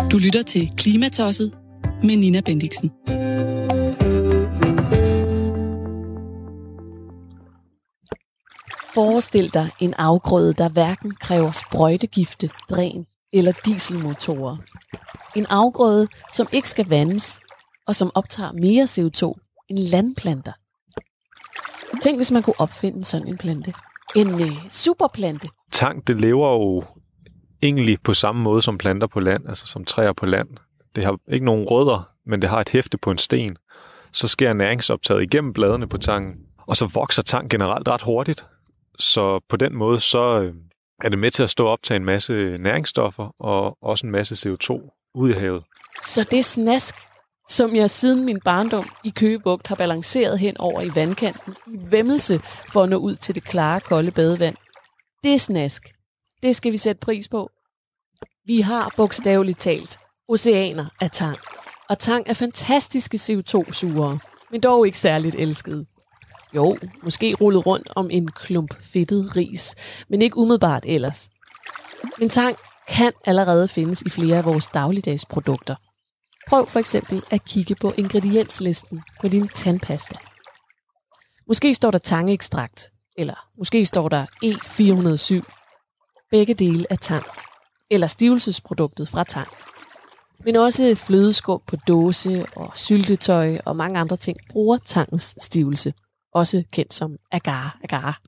Du lytter til Klimatosset med Nina Bendixen. Forestil dig en afgrøde, der hverken kræver sprøjtegifte, dræn eller dieselmotorer. En afgrøde, som ikke skal vandes, og som optager mere CO2 end landplanter. Tænk, hvis man kunne opfinde sådan en plante. En superplante. Tang, det lever jo egentlig på samme måde som planter på land, altså som træer på land. Det har ikke nogen rødder, men det har et hæfte på en sten. Så sker næringsoptaget igennem bladene på tangen, og så vokser tang generelt ret hurtigt. Så på den måde, så er det med til at stå og optage en masse næringsstoffer og også en masse CO2 ud i havet. Så det snask, som jeg siden min barndom i Køge Bugt har balanceret hen over i vandkanten i væmmelse for at nå ud til det klare, kolde badevand, det snask, det skal vi sætte pris på. Vi har bogstaveligt talt oceaner af tang, og tang er fantastiske CO2-sugere, men dog ikke særligt elskede. Jo, måske rullet rundt om en klump fedtet ris, men ikke umiddelbart ellers. Men tang kan allerede findes i flere af vores dagligdags produkter. Prøv for eksempel at kigge på ingredienslisten på din tandpasta. Måske står der tangekstrakt, eller måske står der E407. Begge dele af tang, eller stivelsesproduktet fra tang. Men også flødeskum på dåse og syltetøj og mange andre ting bruger tangens stivelse, også kendt som agar-agar.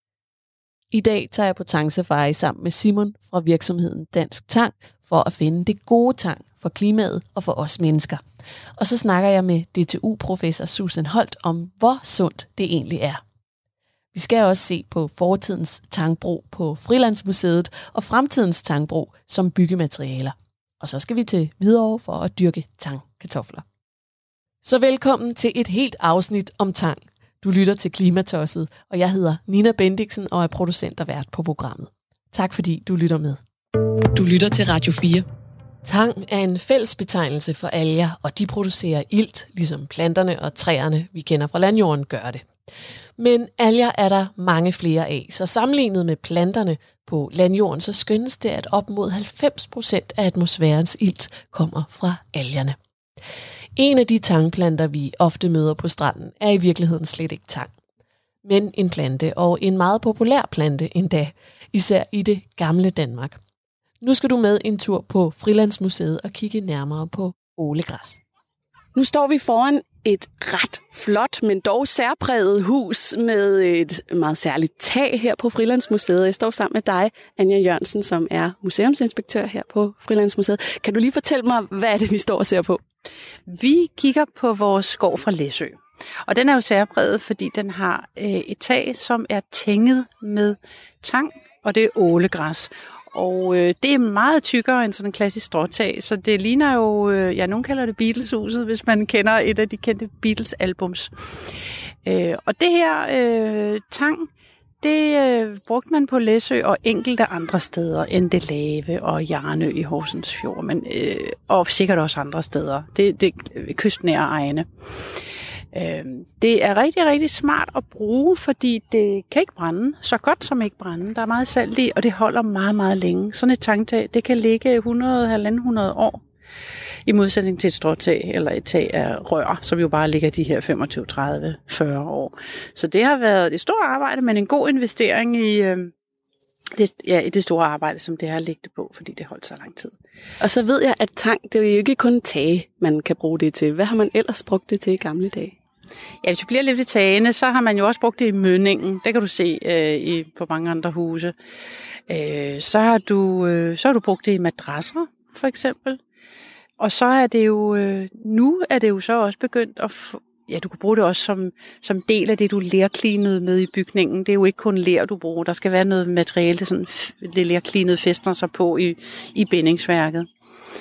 I dag tager jeg på tangsafari sammen med Simon fra virksomheden Dansk Tang for at finde det gode tang for klimaet og for os mennesker. Og så snakker jeg med DTU-professor Susan Holt om, hvor sundt det egentlig er. Vi skal også se på fortidens tangbrug på Frilandsmuseet og fremtidens tangbrug som byggematerialer. Og så skal vi til Hvidovre for at dyrke tangkartofler. Så velkommen til et helt afsnit om tang. Du lytter til Klimatosset, og jeg hedder Nina Bendixen og er producent og vært på programmet. Tak fordi du lytter med. Du lytter til Radio 4. Tang er en fællesbetegnelse for alger, og de producerer ilt, ligesom planterne og træerne, vi kender fra landjorden, gør det. Men alger er der mange flere af, så sammenlignet med planterne på landjorden, så skønnes det, at op mod 90% af atmosfærens ilt kommer fra algerne. En af de tangplanter, vi ofte møder på stranden, er i virkeligheden slet ikke tang, men en plante og en meget populær plante endda, især i det gamle Danmark. Nu skal du med en tur på Frilandsmuseet og kigge nærmere på ålegræs. Nu står vi foran et ret flot, men dog særpræget hus med et meget særligt tag her på Frilandsmuseet. Jeg står sammen med dig, Anja Jørgensen, som er museumsinspektør her på Frilandsmuseet. Kan du lige fortælle mig, hvad er det, vi står og ser på? Vi kigger på vores skov fra Læsø. Og den er jo særpræget, fordi den har et tag, som er tænget med tang, og det er ålegræs. Og det er meget tykkere end sådan en klassisk stråtag, så det ligner jo, nogen kalder det Beatles-huset, hvis man kender et af de kendte Beatles-albums. Og det her tang, det brugte man på Læsø og enkelte andre steder, Endelave og Jarnø i Horsens Fjord, men, og sikkert også andre steder. Det er kystnære egne. Det er rigtig, rigtig smart at bruge, fordi det kan ikke brænde, så godt som ikke brænde. Der er meget salt i, og det holder meget, meget længe. Sådan et tangtag, det kan ligge 100-150 år, i modsætning til et stråtag eller et tag af rør, som jo bare ligger de her 25, 30, 40 år. Så det har været et stort arbejde, men en god investering i det store arbejde, som det har ligget på, fordi det holdt så lang tid. Og så ved jeg, at tang, det er jo ikke kun tage, man kan bruge det til. Hvad har man ellers brugt det til i gamle dage? Ja, hvis vi bliver lidt i tagene, så har man jo også brugt det i mønningen. Det kan du se på mange andre huse. Så har du brugt det i madrasser, for eksempel. Og så er det jo, nu er det jo så også begyndt at du kan bruge det også som del af det, du lerklinede med i bygningen. Det er jo ikke kun ler, du bruger. Der skal være noget materiale, det lerklinede fæstner sig på i bindingsværket.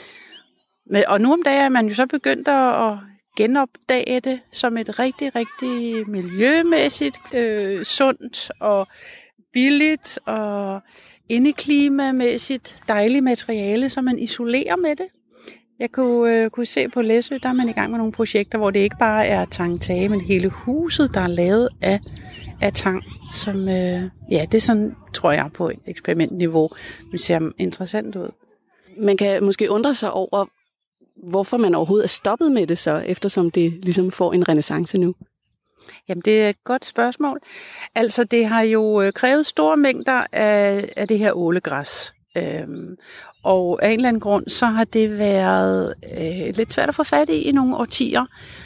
Og nu om dagen er man jo så begyndt at genopdage det som et rigtig, rigtig miljømæssigt sundt og billigt og indeklimamæssigt dejligt materiale, som man isolerer med det. Jeg kunne se på Læsø, der er man i gang med nogle projekter, hvor det ikke bare er tangtage, men hele huset, der er lavet af tang, som, det er sådan, tror jeg, på et eksperimentniveau, det ser interessant ud. Man kan måske undre sig over, hvorfor man overhovedet er stoppet med det så, eftersom det ligesom får en renæssance nu. Jamen, det er et godt spørgsmål. Altså, det har jo krævet store mængder af det her ålegræs. Og af en eller anden grund, så har det været lidt svært at få fat i nogle årtier.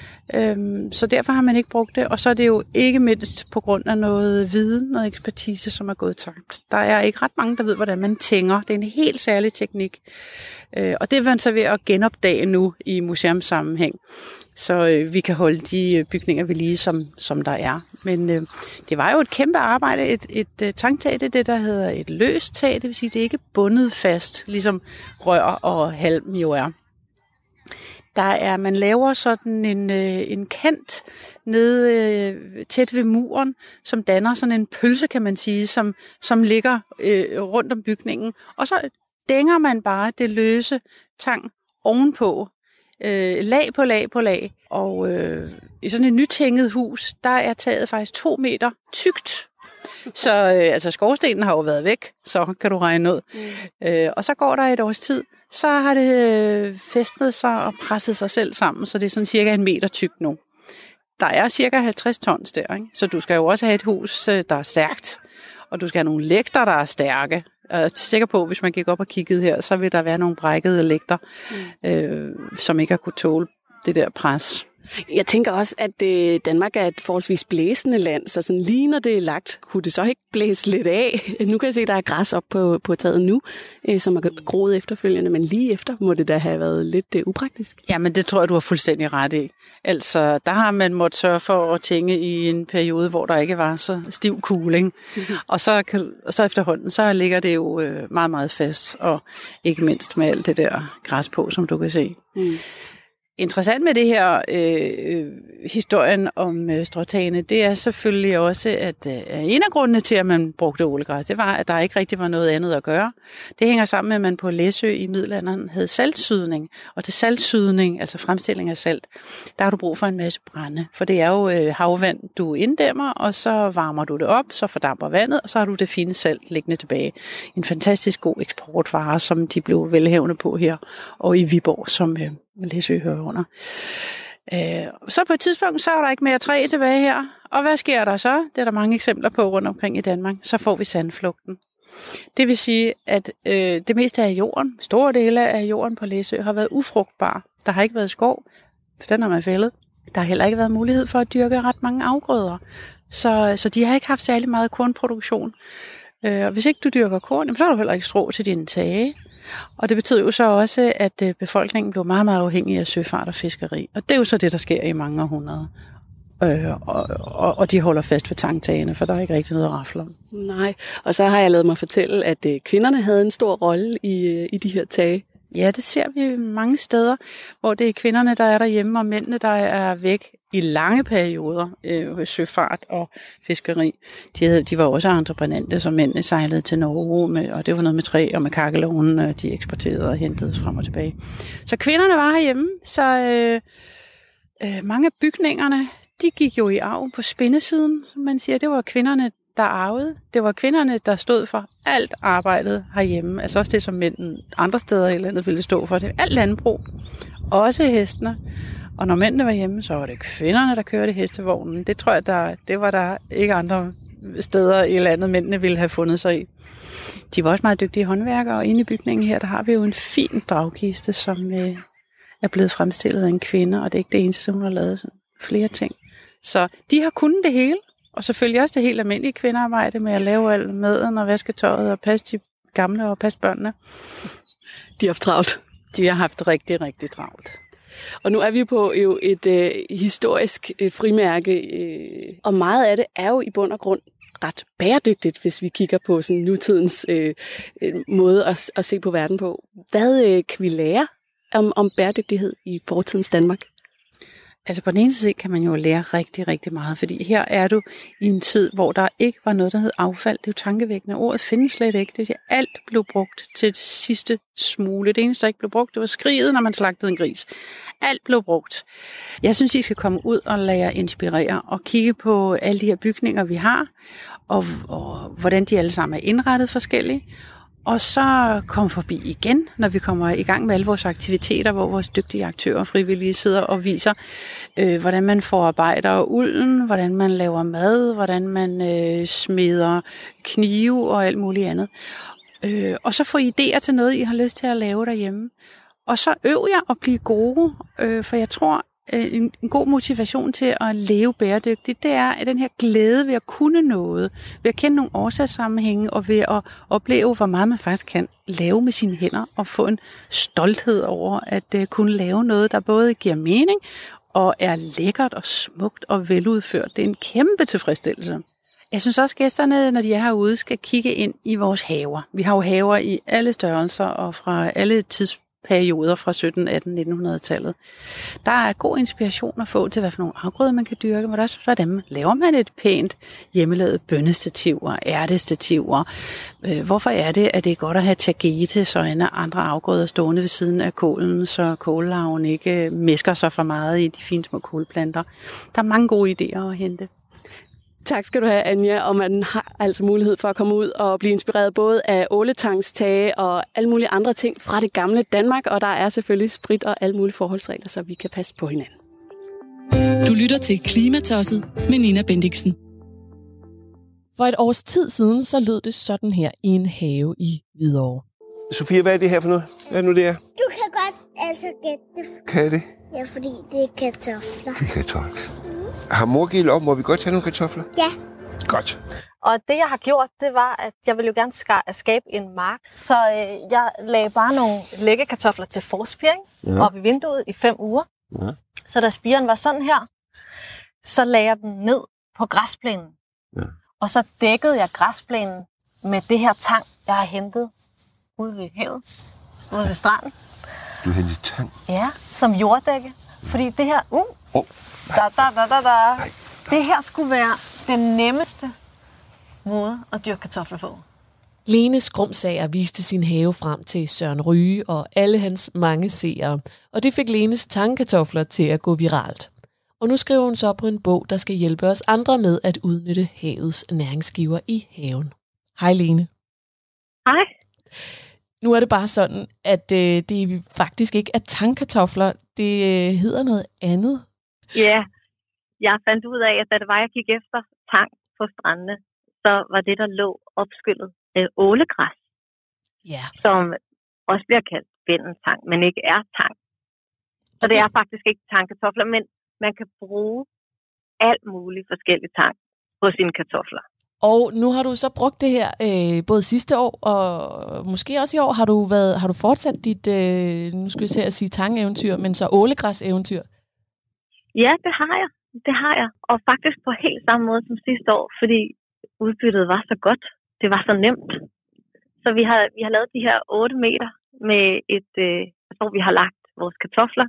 Så derfor har man ikke brugt det. Og så er det jo ikke mindst på grund af noget viden, noget ekspertise, som er gået tabt. Der er ikke ret mange, der ved, hvordan man tænger. Det er en helt særlig teknik. Og det er man så ved at genopdage nu i museumssammenhæng. Så vi kan holde de bygninger ved lige, som der er. Men det var jo et kæmpe arbejde. Et tangtag, det er det, der hedder et løst tag. Det vil sige, det er ikke bundet fast, ligesom rør og halm jo er. Man laver sådan en kant nede tæt ved muren, som danner sådan en pølse, kan man sige, som ligger rundt om bygningen. Og så dænger man bare det løse tang ovenpå, lag på lag på lag. Og i sådan et nytænget hus, der er taget faktisk 2 meter tykt. Så altså skorstenen har jo været væk, så kan du regne ud. Og så går der et års tid, så har det fæstnet sig og presset sig selv sammen, så det er sådan cirka 1 meter tykt nu. Der er cirka 50 tons der, ikke? Så du skal jo også have et hus, der er stærkt, og du skal have nogle lægter, der er stærke. Jeg er sikker på, at hvis man gik op og kiggede her, så vil der være nogle brækkede lægter, som ikke har kunne tåle det der pres. Jeg tænker også, at Danmark er et forholdsvis blæsende land, så sådan lige når det er lagt, kunne det så ikke blæse lidt af? Nu kan jeg se, at der er græs op på taget nu, som er groet efterfølgende, men lige efter må det da have været lidt upraktisk. Jamen, det tror jeg, du har fuldstændig ret i. Altså, der har man måttet sørge for at tænke i en periode, hvor der ikke var så stiv kuling. Mm-hmm. Og så efterhånden, så ligger det jo meget, meget fast, og ikke mindst med alt det der græs på, som du kan se. Mm. Interessant med det her historien om stråtagene, det er selvfølgelig også, at en af grundene til, at man brugte ålegræs, det var, at der ikke rigtig var noget andet at gøre. Det hænger sammen med, at man på Læsø i middelalderen havde saltsydning. Og til saltsydning, altså fremstilling af salt, der har du brug for en masse brænde. For det er jo havvand, du inddæmmer, og så varmer du det op, så fordamper vandet, og så har du det fine salt liggende tilbage. En fantastisk god eksportvare, som de blev velhævende på her, og i Viborg, som Læsø hører under. Så på et tidspunkt, så er der ikke mere træ tilbage her. Og hvad sker der så? Det er der mange eksempler på rundt omkring i Danmark. Så får vi sandflugten. Det vil sige, at det meste af jorden, store dele af jorden på Læsø, har været ufrugtbar. Der har ikke været skov, for den har man fældet. Der har heller ikke været mulighed for at dyrke ret mange afgrøder. Så de har ikke haft særlig meget kornproduktion. Og hvis ikke du dyrker korn, så har du heller ikke strå til dine tage. Og det betyder jo så også, at befolkningen blev meget, meget afhængig af søfart og fiskeri. Og det er jo så det, der sker i mange århundreder. Og de holder fast ved tangtagene, for der er ikke rigtig noget at rafle om. Nej, og så har jeg ladet mig fortælle, at kvinderne havde en stor rolle i de her tage. Ja, det ser vi mange steder, hvor det er kvinderne, der er derhjemme, og mændene, der er væk i lange perioder hos søfart og fiskeri. De var også entreprenante, som mændene sejlede til Norge med, og det var noget med træ og med kakkelovnen, de eksporterede og hentede frem og tilbage. Så kvinderne var herhjemme, så mange af bygningerne, de gik jo i arv på spindesiden, som man siger. Det var kvinderne, der arvede. Det var kvinderne, der stod for alt arbejdet herhjemme. Altså også det, som mænd andre steder i landet ville stå for. Det var alt landbrug. Også hestene. Og når mændene var hjemme, så var det kvinderne, der kørte hestevognen. Det tror jeg, det var der ikke andre steder i landet, mændene ville have fundet sig i. De var også meget dygtige håndværkere, og inde i bygningen her, der har vi jo en fin dragkiste, som er blevet fremstillet af en kvinde, og det er ikke det eneste, hun har lavet sådan flere ting. Så de har kunnet det hele, og selvfølgelig også det helt almindelige kvindearbejde med at lave alt maden og vaske tøjet og passe de gamle og passe børnene. De har haft travlt. De har haft rigtig, rigtig travlt. Og nu er vi på jo et historisk frimærke, og meget af det er jo i bund og grund ret bæredygtigt, hvis vi kigger på sådan nutidens måde at se på verden på. Hvad kan vi lære om bæredygtighed i fortidens Danmark? Altså på den ene side kan man jo lære rigtig, rigtig meget, fordi her er du i en tid, hvor der ikke var noget, der hed affald. Det er jo tankevækkende. Ordet findes slet ikke. Det vil sige, alt blev brugt til det sidste smule. Det eneste, der ikke blev brugt, det var skriget, når man slagtede en gris. Alt blev brugt. Jeg synes, I skal komme ud og lade jer inspirere og kigge på alle de her bygninger, vi har, og hvordan de alle sammen er indrettet forskelligt. Og så kom forbi igen, når vi kommer i gang med alle vores aktiviteter, hvor vores dygtige aktører og frivillige sidder og viser, hvordan man forarbejder ulden, hvordan man laver mad, hvordan man smeder knive og alt muligt andet. Og så få idéer til noget, I har lyst til at lave derhjemme. Og så øv jeg at blive gode, for jeg tror, en god motivation til at leve bæredygtigt, det er den her glæde ved at kunne noget, ved at kende nogle årsagssammenhænge, og ved at opleve, hvor meget man faktisk kan lave med sine hænder, og få en stolthed over at kunne lave noget, der både giver mening, og er lækkert og smukt og veludført. Det er en kæmpe tilfredsstillelse. Jeg synes også, at gæsterne, når de er herude, skal kigge ind i vores haver. Vi har jo haver i alle størrelser og fra alle tidsperioder fra 17, 18, 1900-tallet. Der er god inspiration at få til, hvad for nogle afgrøder man kan dyrke, men også hvordan laver man et pænt hjemmelavet bønnestativer, ærtestativer. Hvorfor er det, at det er godt at have tagetes og andre afgrøder stående ved siden af kålen, så kållarven ikke mæsker sig for meget i de fine små kålplanter. Der er mange gode idéer at hente. Tak skal du have, Anja, og man har altså mulighed for at komme ud og blive inspireret både af åletangstage og alle mulige andre ting fra det gamle Danmark, og der er selvfølgelig sprit og alle mulige forholdsregler, så vi kan passe på hinanden. Du lytter til Klimatosset med Nina Bendixen. For et års tid siden, så lød det sådan her i en have i Hvidovre. Sofia, hvad er det her for noget? Hvad er det nu, det er? Du kan godt altså gætte det. Kan jeg det? Ja, fordi det er kartofler. Det er kartofler. Har mor givet lov? Må vi godt tage nogle kartofler? Ja. Godt. Og det, jeg har gjort, det var, at jeg ville jo gerne skabe en mark. Så jeg lagde bare nogle læggekartofler til forspiring op i vinduet i 5 uger. Ja. Så da spiren var sådan her, så lagde jeg den ned på græsplænen. Ja. Og så dækkede jeg græsplænen med det her tang, jeg har hentet ude ved havet, ude ved stranden. Du hentede tang? Ja, som jorddække. Fordi det her... Det her skulle være den nemmeste måde at dyrke kartofler på. Lene Skrumsager viste sin have frem til Søren Ryge og alle hans mange seere, og det fik Lenes tangkartofler til at gå viralt. Og nu skriver hun så på en bog, der skal hjælpe os andre med at udnytte havets næringsgiver i haven. Hej Lene. Hej. Nu er det bare sådan, at det faktisk ikke er tangkartofler, det hedder noget andet. Ja, jeg fandt ud af, at da det var, jeg gik efter tang på strandene, så var det, der lå opskyllet ålegræs, som også bliver kaldt vindentang, men ikke er tang. Så det er faktisk ikke tangkartofler, men man kan bruge alt muligt forskellige tang på sine kartofler. Og nu har du så brugt det her både sidste år og måske også i år. Har du fortsat dit, nu skal jeg sige tangeventyr, men så ålegræs-eventyr? Ja, det har jeg. Det har jeg. Og faktisk på helt samme måde som sidste år, fordi udbyttet var så godt. Det var så nemt. Så vi har lavet de her 8 meter med hvor vi har lagt vores kartofler,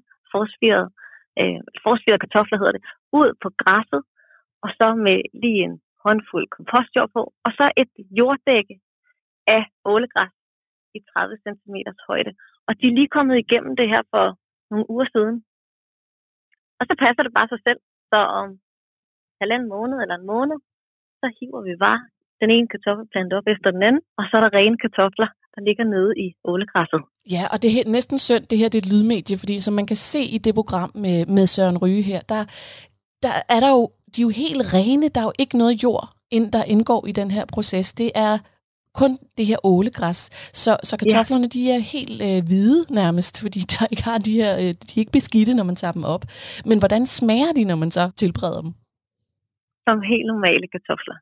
forsvirede kartofler hedder det, ud på græsset, og så med lige en håndfuld kompostjord på, og så et jorddække af ålegræs i 30 cm højde. Og de er lige kommet igennem det her for nogle uger siden. Og så passer det bare sig selv. Så om 1,5 måned eller en måned, så hiver vi bare den ene kartoffelplante op efter den anden, og så er der rene kartofler, der ligger nede i ålegræsset. Ja, og det er næsten synd, det her det er et lydmedie, fordi som man kan se i det program med Søren Ryge her, der er der jo, de er jo helt rene, der er jo ikke noget jord, der indgår i den her proces. Det er kun det her ålegræs. Så kartoflerne, de er helt hvide nærmest, fordi der ikke har de er ikke beskidte, når man tager dem op. Men hvordan smager de, når man så tilbereder dem? Som helt normale kartofler.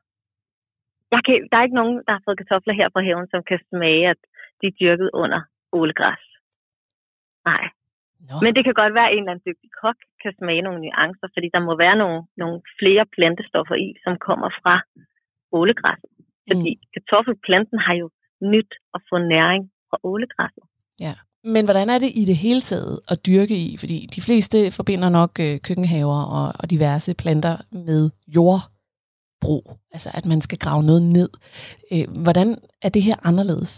Der er ikke nogen, der har fået kartofler her på haven, som kan smage, at de er dyrket under ålegræs. Nej. Nå. Men det kan godt være, at en eller anden dygtig kok kan smage nogle nuancer, fordi der må være nogle flere plantestoffer i, som kommer fra ålegræsset. Fordi kartoffelplanten har jo nyt at få næring fra ålegræsset. Ja. Men hvordan er det i det hele taget at dyrke i? Fordi de fleste forbinder nok køkkenhaver og diverse planter med jordbrug. Altså at man skal grave noget ned. Hvordan er det her anderledes?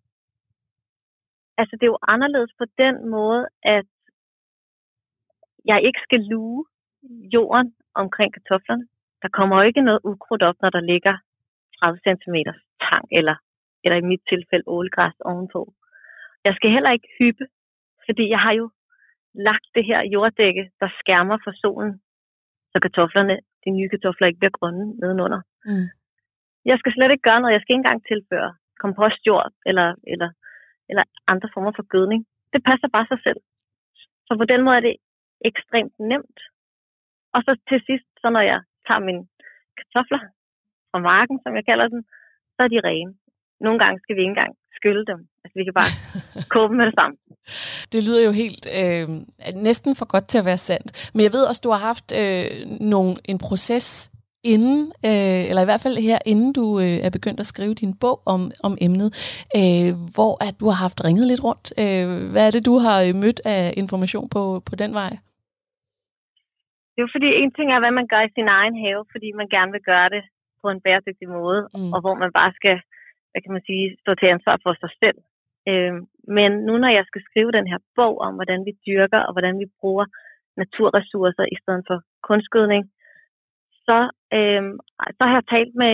Altså det er jo anderledes på den måde, at jeg ikke skal luge jorden omkring kartoflerne. Der kommer jo ikke noget ukrudt op, når der ligger 30 cm tang eller eller i mit tilfælde ålegræs ovenpå. Jeg skal heller ikke hyppe, fordi jeg har jo lagt det her jorddække, der skærmer for solen, så de nye kartofler ikke bliver grønne nedenunder. Mm. Jeg skal slet ikke gøre noget. Jeg skal ikke engang tilføre kompostjord eller andre former for gødning. Det passer bare sig selv. Så på den måde er det ekstremt nemt. Og så til sidst, så når jeg tager mine kartofler fra marken, som jeg kalder den, så er de rene. Nogle gange skal vi ikke engang skylle dem. Altså vi kan bare koge dem med det samme. Det lyder jo helt næsten for godt til at være sandt. Men jeg ved også, du har haft en proces inden, eller i hvert fald her, inden du er begyndt at skrive din bog om emnet, hvor at du har haft ringet lidt rundt. Hvad er det, du har mødt af information på den vej? Det er jo fordi, en ting er, hvad man gør i sin egen have, fordi man gerne vil gøre det på en bæredygtig måde, og hvor man bare skal, hvad kan man sige, stå til ansvar for sig selv. Men nu når jeg skal skrive den her bog om, hvordan vi dyrker og hvordan vi bruger naturressourcer i stedet for kunstgødning, så har jeg talt med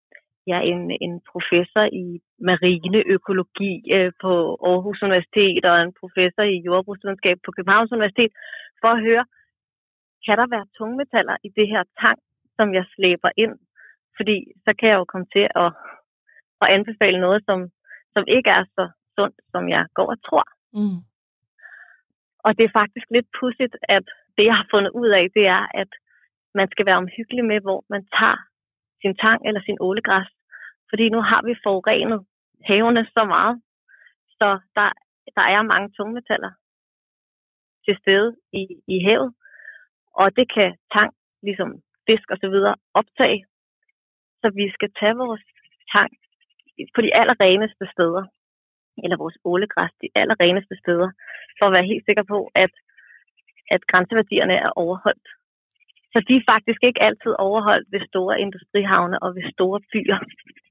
en professor i marineøkologi på Aarhus Universitet og en professor i jordbrugsvidenskab på Københavns Universitet, for at høre, kan der være tungmetaller i det her tang, som jeg slæber ind? Fordi så kan jeg jo komme til at anbefale noget, som ikke er så sundt, som jeg går og tror. Mm. Og det er faktisk lidt pudsigt, at det, jeg har fundet ud af, det er, at man skal være omhyggelig med, hvor man tager sin tang eller sin ålegræs. Fordi nu har vi forurenet havene så meget, så der er mange tungmetaller til stede i havet. Og det kan tang, ligesom fisk og så videre, optage. Så vi skal tage vores tang på de allerreneste steder, eller vores ålegræs de allerreneste steder, for at være helt sikker på, at grænseværdierne er overholdt. Så de er faktisk ikke altid overholdt ved store industrihavne og ved store byer.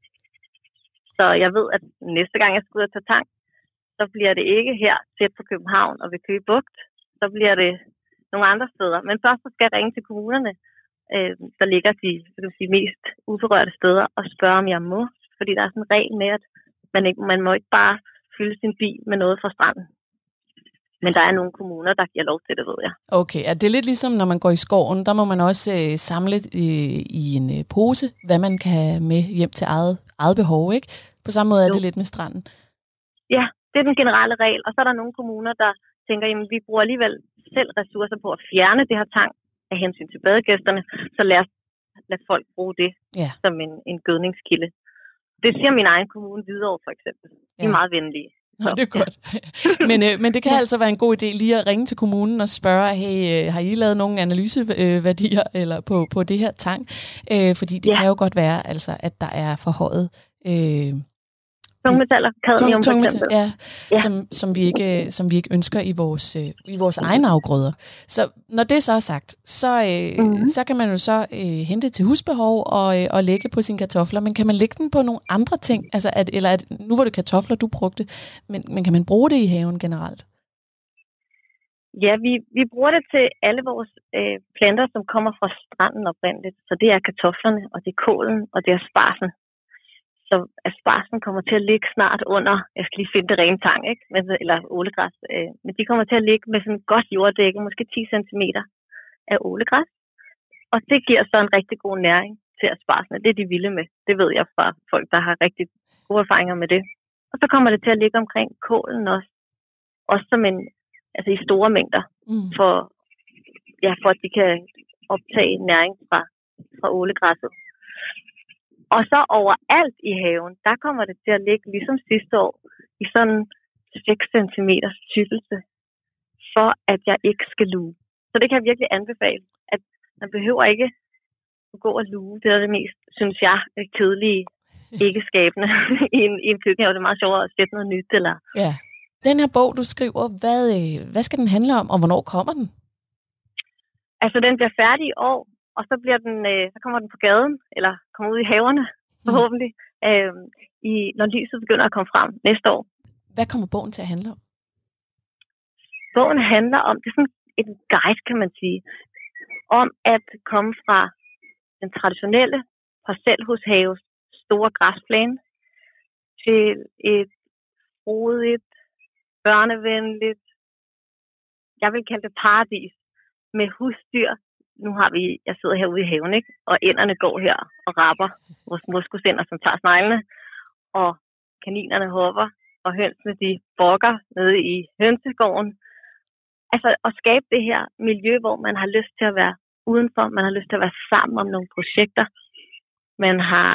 Så jeg ved, at næste gang jeg skal ud og tage tang, så bliver det ikke her tæt på København og ved Køge Bugt. Så bliver det nogle andre steder. Men først så skal jeg ringe til kommunerne, der ligger de mest uberørte steder, og spørge, om jeg må. Fordi der er sådan en regel med, at man må ikke bare fylde sin bil med noget fra stranden. Men der er nogle kommuner, der giver lov til det, ved jeg. Okay, det er lidt ligesom, når man går i skoven, der må man også samle i en pose, hvad man kan have med hjem til eget behov, ikke? På samme måde er det lidt med stranden. Ja, det er den generelle regel. Og så er der nogle kommuner, der tænker, jamen vi bruger alligevel selv ressourcer på at fjerne det her tang af hensyn til badegæsterne, så lad folk bruge det som en gødningskilde. Det siger min egen kommune Hvidovre for eksempel. De er meget venlige. Nå, det er godt. Men det kan altså være en god idé lige at ringe til kommunen og spørge, hey, har I lavet nogle analyseværdier eller på det her tang? Fordi det kan jo godt være, altså, at der er forhøjet tungmetaller, cadmium for eksempel. Ja. Som vi ikke ønsker i vores egne afgrøder. Så når det så er sagt, så kan man jo så hente til husbehov og lægge på sine kartofler, men kan man lægge den på nogle andre ting? Altså nu var det kartofler, du brugte, men kan man bruge det i haven generelt? Ja, vi bruger det til alle vores planter, som kommer fra stranden oprindeligt. Så det er kartoflerne, og det er kålen, og det er sparsen. Så asparsen kommer til at ligge snart under, jeg skal lige finde det rene tang, ikke? Eller ålegræs. Men de kommer til at ligge med sådan et godt jorddække, måske 10 cm af ålegræs. Og det giver så en rigtig god næring til asparsen. Det er de vilde med. Det ved jeg fra folk, der har rigtig gode erfaringer med det. Og så kommer det til at ligge omkring kålen også. Også som i store mængder, for at de kan optage næring fra ålegræsset. Og så overalt i haven, der kommer det til at ligge, ligesom sidste år, i sådan 6 cm tykkelse, for at jeg ikke skal luge. Så det kan jeg virkelig anbefale, at man behøver ikke at gå og luge. Det er det mest, synes jeg, kedelige, ikke skabende i en køkkenhave. Det er meget sjovere at sætte noget nyt. Eller... Ja. Den her bog, du skriver, hvad skal den handle om, og hvornår kommer den? Altså, den bliver færdig i år. Og så så kommer den på gaden, eller kommer ud i haverne, forhåbentlig, når lyset begynder at komme frem næste år. Hvad kommer bogen til at handle om? Bogen handler om, det er sådan en guide, kan man sige, om at komme fra den traditionelle parcelhushaves store græsplæne til et frodigt, børnevenligt, jeg vil kalde det paradis, med husdyr. Nu har jeg sidder herude i haven, ikke? Og ænderne går her og rapper, vores moskusænder, som tager sneglene, og kaninerne hopper, og hønsene, de bokker nede i hønsegården. Altså at skabe det her miljø, hvor man har lyst til at være udenfor, man har lyst til at være sammen om nogle projekter. Man har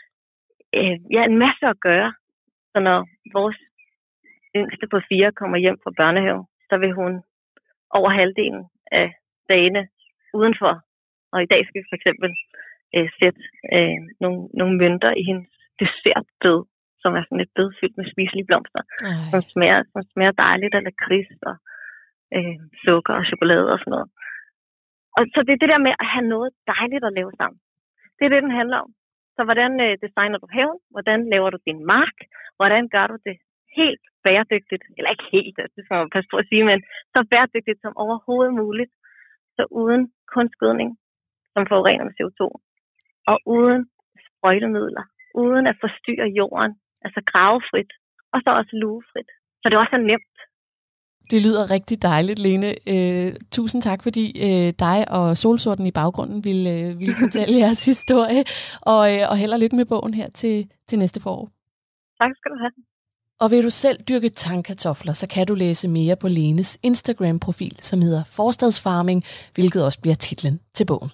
en masse at gøre. Så når vores yngste på 4 kommer hjem fra børnehave, så vil hun over halvdelen af dagene udenfor. Og i dag skal vi for eksempel sætte nogle mønter i hendes dessertbed, som er sådan et bed fyldt med spiselige blomster, som smager dejligt af lakrids og sukker og chokolade og sådan noget. Og så det er det der med at have noget dejligt at lave sammen. Det er det, den handler om. Så hvordan designer du haven? Hvordan laver du din mark? Hvordan gør du det helt bæredygtigt? Eller ikke helt, det skal man passe på at sige, men så bæredygtigt som overhovedet muligt. Så uden kunstgødning, som forurener med CO2. Og uden sprøjtemidler. Uden at forstyrre jorden. Altså gravefrit. Og så også lugefrit. Så det også er nemt. Det lyder rigtig dejligt, Lene. Tusind tak, fordi dig og Solsorten i baggrunden ville fortælle jeres historie. Og held og lykke med bogen her til næste forår. Tak skal du have. Og vil du selv dyrke tangkartofler, så kan du læse mere på Lenes Instagram-profil, som hedder Forstadsfarming, hvilket også bliver titlen til bogen.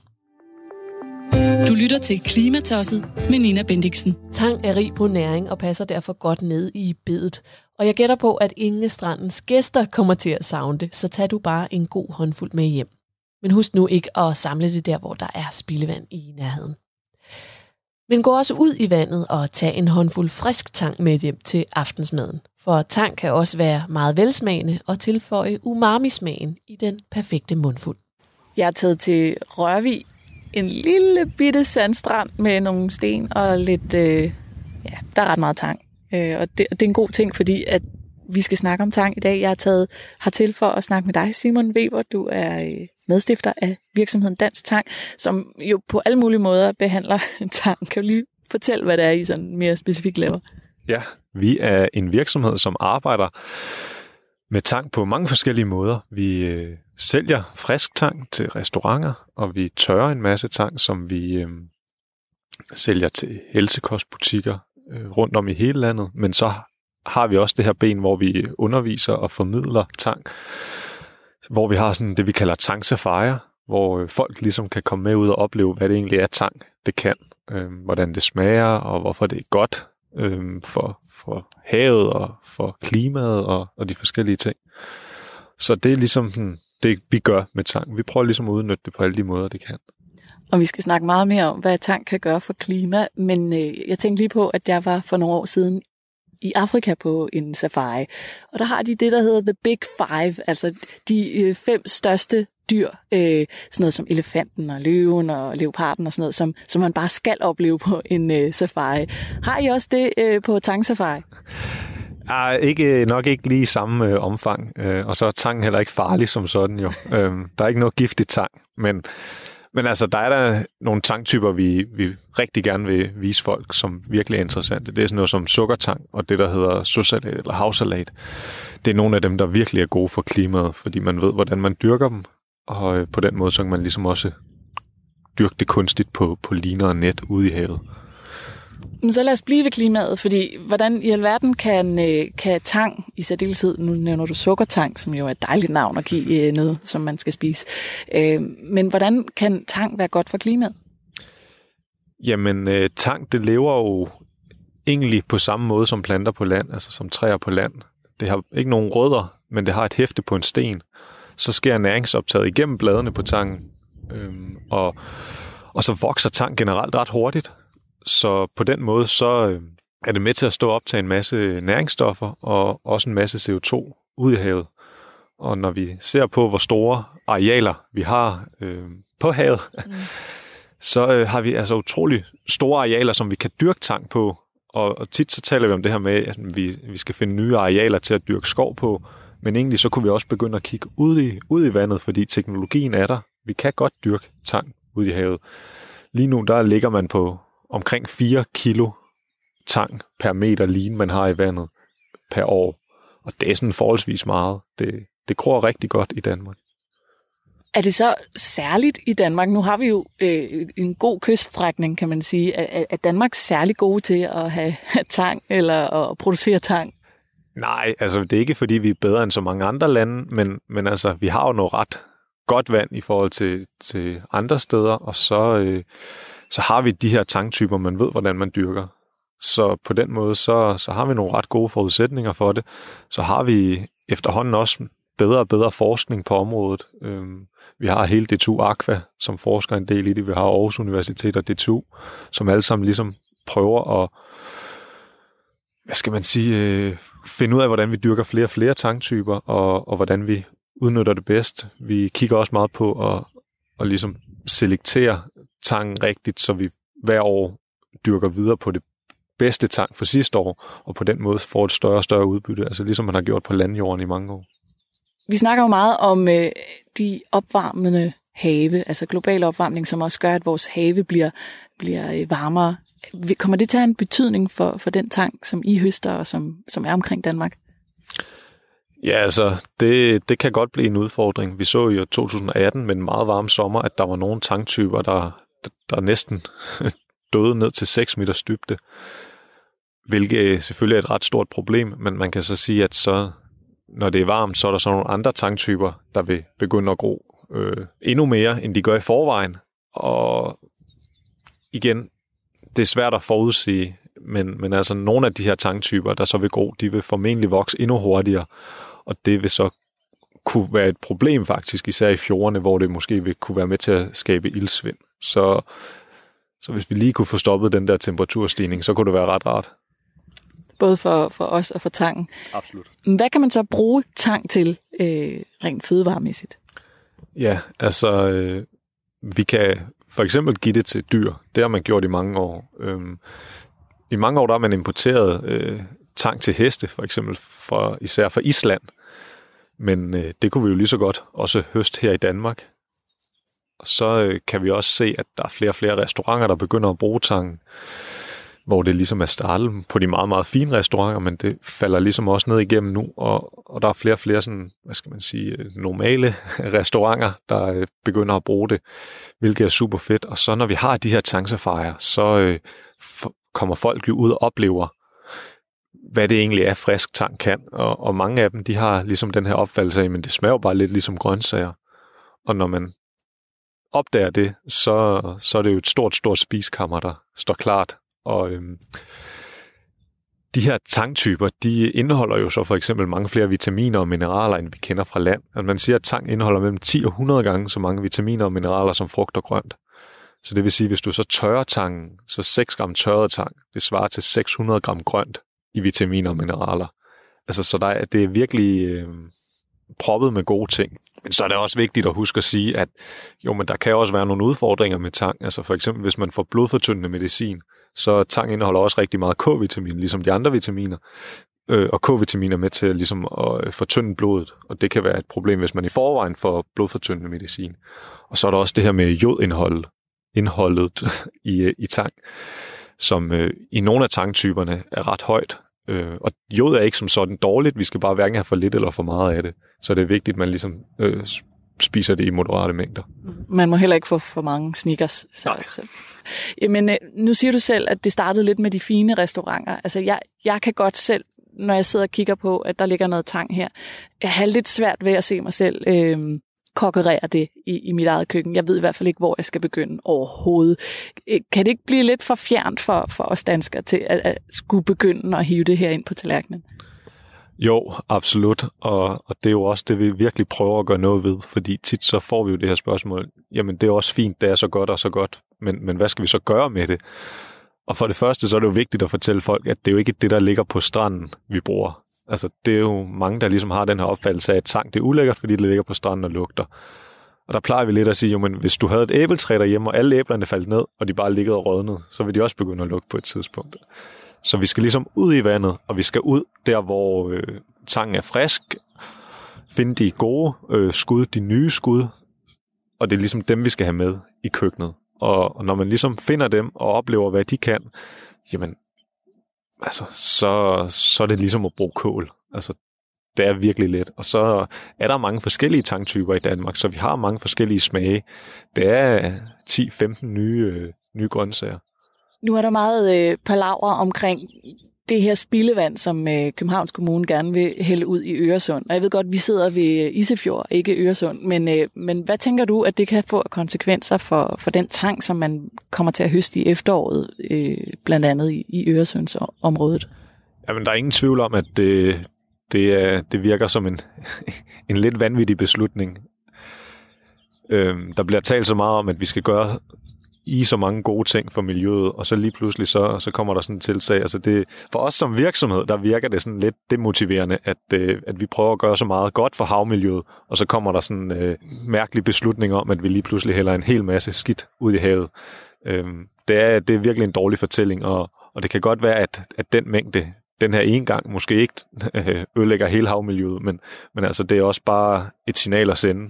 Du lytter til Klimatosset med Nina Bendiksen. Tang er rig på næring og passer derfor godt ned i bedet. Og jeg gætter på, at ingen af strandens gæster kommer til at savne det, så tag du bare en god håndfuld med hjem. Men husk nu ikke at samle det der, hvor der er spildevand i nærheden. Men gå også ud i vandet og tag en håndfuld frisk tang med hjem til aftensmaden. For tang kan også være meget velsmagende og tilføje umami-smagen i den perfekte mundfuld. Jeg er taget til Rørvig, en lille bitte sandstrand med nogle sten og lidt, der er ret meget tang. Og det er en god ting, fordi at vi skal snakke om tang i dag. Jeg er taget hertil for at snakke med dig, Simon Weber. Du er medstifter af virksomheden Dansk Tang, som jo på alle mulige måder behandler tang. Kan du lige fortælle, hvad det er, I sådan mere specifikt laver? Ja, vi er en virksomhed, som arbejder med tang på mange forskellige måder. Vi sælger frisk tang til restauranter, og vi tørrer en masse tang, som vi sælger til helsekostbutikker rundt om i hele landet. Men så har vi også det her ben, hvor vi underviser og formidler tang, hvor vi har sådan det, vi kalder tangsafarier, hvor folk ligesom kan komme med ud og opleve, hvad det egentlig er tang, det kan, hvordan det smager, og hvorfor det er godt for havet og for klimaet og de forskellige ting. Så det er ligesom det, vi gør med tang. Vi prøver ligesom at udnytte det på alle de måder, det kan. Og vi skal snakke meget mere om, hvad tang kan gøre for klima, men jeg tænkte lige på, at jeg var for nogle år siden i Afrika på en safari, og der har de det, der hedder The Big Five, altså de 5 største dyr, sådan noget som elefanten og løven og leoparden og sådan noget, som man bare skal opleve på en safari. Har I også det på tangsafari? Nok ikke lige i samme omfang, og så er tang heller ikke farlig som sådan jo. Der er ikke noget giftigt tang, men altså, der er der nogle tangtyper, vi rigtig gerne vil vise folk, som virkelig er interessante. Det er sådan noget som sukkertang, og det, der hedder søsalat eller havsalat. Det er nogle af dem, der virkelig er gode for klimaet, fordi man ved, hvordan man dyrker dem, og på den måde, så kan man ligesom også dyrke det kunstigt på liner og net ude i havet. Så lad os blive ved klimaet, fordi hvordan i alverden kan tang, i særdeleshed, nu nævner du sukkertang, som jo er et dejligt navn at give noget, som man skal spise, men hvordan kan tang være godt for klimaet? Jamen, tang, det lever jo egentlig på samme måde som planter på land, altså som træer på land. Det har ikke nogen rødder, men det har et hæfte på en sten. Så sker næringsoptaget igennem bladene på tangen, og så vokser tang generelt ret hurtigt. Så på den måde, så er det med til at stå op til en masse næringsstoffer og også en masse CO2 ud i havet. Og når vi ser på, hvor store arealer vi har på havet, så har vi altså utrolig store arealer, som vi kan dyrke tang på. Og tit så taler vi om det her med, at vi skal finde nye arealer til at dyrke skov på. Men egentlig så kunne vi også begynde at kigge ud i vandet, fordi teknologien er der. Vi kan godt dyrke tang ud i havet. Lige nu der ligger man på omkring 4 kilo tang per meter lin, man har i vandet per år. Og det er sådan forholdsvis meget. Det gror rigtig godt i Danmark. Er det så særligt i Danmark? Nu har vi jo en god kyststrækning, kan man sige. Er Danmark særlig gode til at have tang eller at producere tang? Nej, altså det er ikke, fordi vi er bedre end så mange andre lande, men altså, vi har jo noget ret godt vand i forhold til andre steder, og så har vi de her tangtyper, man ved, hvordan man dyrker. Så på den måde, så har vi nogle ret gode forudsætninger for det. Så har vi efterhånden også bedre og bedre forskning på området. Vi har hele DTU Aqua, som forsker en del i det. Vi har Aarhus Universitet og DTU, som alle sammen ligesom prøver at, finde ud af, hvordan vi dyrker flere og flere tangtyper, og hvordan vi udnytter det bedst. Vi kigger også meget på at ligesom selektere tangen rigtigt, så vi hver år dyrker videre på det bedste tang for sidste år, og på den måde får et større og større udbytte, altså ligesom man har gjort på landjorden i mange år. Vi snakker jo meget om de opvarmende have, altså global opvarmning, som også gør, at vores have bliver varmere. Kommer det til at have en betydning for den tang, som I høster, og som er omkring Danmark? Ja, altså, det kan godt blive en udfordring. Vi så jo i 2018 med en meget varm sommer, at der var nogle tangtyper, der næsten døde ned til 6 meters dybde, hvilket selvfølgelig er et ret stort problem, men man kan så sige, at så, når det er varmt, så er der så nogle andre tangtyper, der vil begynde at gro endnu mere, end de gør i forvejen. Og igen, det er svært at forudsige, men altså nogle af de her tangtyper, der så vil gro, de vil formentlig vokse endnu hurtigere, og det vil så kunne være et problem faktisk, især i fjordene, hvor det måske vil kunne være med til at skabe iltsvind. Så hvis vi lige kunne få stoppet den der temperaturstigning, så kunne det være ret rart. Både for os og for tangen. Absolut. Hvad kan man så bruge tang til rent fødevaremæssigt? Ja, altså vi kan for eksempel give det til dyr. Det har man gjort i mange år. I mange år der har man importeret tang til heste, for eksempel især fra Island. Men det kunne vi jo lige så godt også høste her i Danmark. Og så kan vi også se, at der er flere og flere restauranter, der begynder at bruge tangen, hvor det ligesom er startet på de meget, meget fine restauranter, men det falder ligesom også ned igennem nu, og der er flere og flere sådan, normale restauranter, der begynder at bruge det, hvilket er super fedt. Og så når vi har de her tangsafarier, så kommer folk jo ud og oplever, hvad det egentlig er, frisk tang kan. Og mange af dem, de har ligesom den her opfattelse af, men det smager bare lidt ligesom grøntsager. Og når man opdager det, så er det jo et stort spiskammer, der står klart. Og de her tangtyper, de indeholder jo så for eksempel mange flere vitaminer og mineraler, end vi kender fra land. Altså man siger, at tang indeholder mellem 10 og 100 gange så mange vitaminer og mineraler som frugt og grønt. Så det vil sige, hvis du så tørrer tangen, så 6 gram tørret tang, det svarer til 600 gram grønt i vitaminer og mineraler. Altså så det er virkelig proppet med gode ting. Men så er det også vigtigt at huske at sige, at jo, men der kan også være nogle udfordringer med tang. Altså for eksempel, hvis man får blodfortyndende medicin, så tang indeholder også rigtig meget K-vitamin, ligesom de andre vitaminer. Og K-vitamin er med til ligesom at fortynde blodet, og det kan være et problem, hvis man i forvejen får blodfortyndende medicin. Og så er der også det her med jodindholdet i tang, som i nogle af tangtyperne er ret højt. Og jod er ikke som sådan dårligt, vi skal bare hverken have for lidt eller for meget af det. Så det er vigtigt, at man ligesom spiser det i moderate mængder. Man må heller ikke få for mange Snickers. Men nu siger du selv, at det startede lidt med de fine restauranter. Altså jeg kan godt selv, når jeg sidder og kigger på, at der ligger noget tang her, jeg har lidt svært ved at se mig selv kokkerere det i mit eget køkken. Jeg ved i hvert fald ikke, hvor jeg skal begynde overhovedet. Kan det ikke blive lidt for fjernt for os danskere til at skulle begynde at hive det her ind på tallerkenen? Jo, absolut. Og det er jo også det, vi virkelig prøver at gøre noget ved, fordi tit så får vi jo det her spørgsmål, jamen det er også fint, det er så godt og så godt, men hvad skal vi så gøre med det? Og for det første, så er det jo vigtigt at fortælle folk, at det er jo ikke det, der ligger på stranden, vi bruger. Altså, det er jo mange, der ligesom har den her opfattelse af, at tang det er ulækkert, fordi det ligger på stranden og lugter. Og der plejer vi lidt at sige, jo, men hvis du havde et æbletræ derhjemme, og alle æblerne faldt ned, og de bare liggede og rådnede, så vil de også begynde at lugte på et tidspunkt. Så vi skal ligesom ud i vandet, og vi skal ud der, hvor tangen er frisk, finde de gode skud, de nye skud, og det er ligesom dem, vi skal have med i køkkenet. Og når man ligesom finder dem og oplever, hvad de kan, jamen, altså, så er det ligesom at bruge kål. Altså, det er virkelig let. Og så er der mange forskellige tanktyper i Danmark, så vi har mange forskellige smage. Det er 10-15 nye grøntsager. Nu er der meget palaver omkring det her spildevand, som Københavns Kommune gerne vil hælde ud i Øresund. Og jeg ved godt, vi sidder ved Isefjord, ikke Øresund. Men hvad tænker du, at det kan få konsekvenser for den tang, som man kommer til at høste i efteråret, blandt andet i Øresundsområdet? Jamen, der er ingen tvivl om, at det virker som en lidt vanvittig beslutning. Der bliver talt så meget om, at vi skal gøre så mange gode ting for miljøet, og så lige pludselig så kommer der sådan en tiltag. Altså for os som virksomhed, der virker det sådan lidt demotiverende, at vi prøver at gøre så meget godt for havmiljøet, og så kommer der sådan en mærkelig beslutning om, at vi lige pludselig hælder en hel masse skidt ud i havet. Det er virkelig en dårlig fortælling, og det kan godt være, at den mængde, den her ene gang, måske ikke ødelægger hele havmiljøet, men altså det er også bare et signal at sende.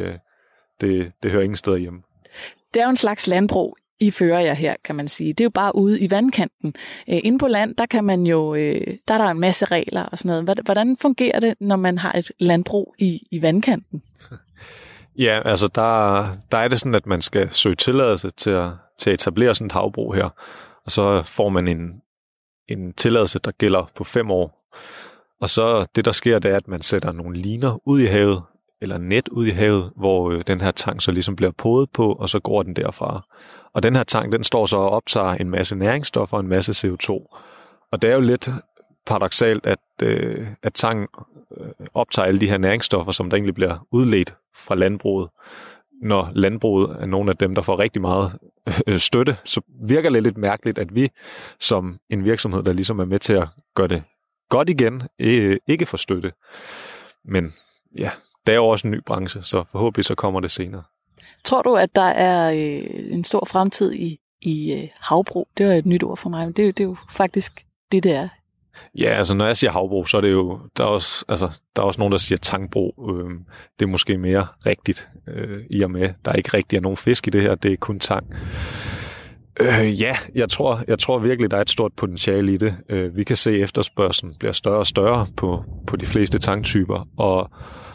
Det hører ingen steder hjemme. Det er jo en slags landbrug, I fører jer her, kan man sige. Det er jo bare ude i vandkanten. Inde på land, der kan man jo, der er der en masse regler og sådan noget. Hvordan fungerer det, når man har et landbrug i vandkanten? Ja, altså der er det sådan, at man skal søge tilladelse til at etablere sådan et havbrug her. Og så får man en tilladelse, der gælder på 5 år. Og så det, der sker, det er, at man sætter nogle liner ud i havet, eller net ud i havet, hvor den her tang så ligesom bliver podet på, og så går den derfra. Og den her tang, den står så og optager en masse næringsstoffer og en masse CO2. Og det er jo lidt paradoksalt, at tang optager alle de her næringsstoffer, som der egentlig bliver udledt fra landbruget. Når landbruget er nogle af dem, der får rigtig meget støtte, så virker det lidt mærkeligt, at vi som en virksomhed, der ligesom er med til at gøre det godt igen, ikke får støtte. Men ja, det er jo også en ny branche, så forhåbentlig så kommer det senere. Tror du, at der er en stor fremtid i havbrug? Det er et nyt ord for mig, men det er jo faktisk det er. Ja, altså når jeg siger havbrug, så er det jo, der er også nogen, der siger tangbrug. Det er måske mere rigtigt, i og med, der er ikke rigtig nogen fisk i det her, det er kun tang. Ja, jeg tror virkelig, der er et stort potentiale i det. Vi kan se, at efterspørgslen bliver større og større på de fleste tangtyper, og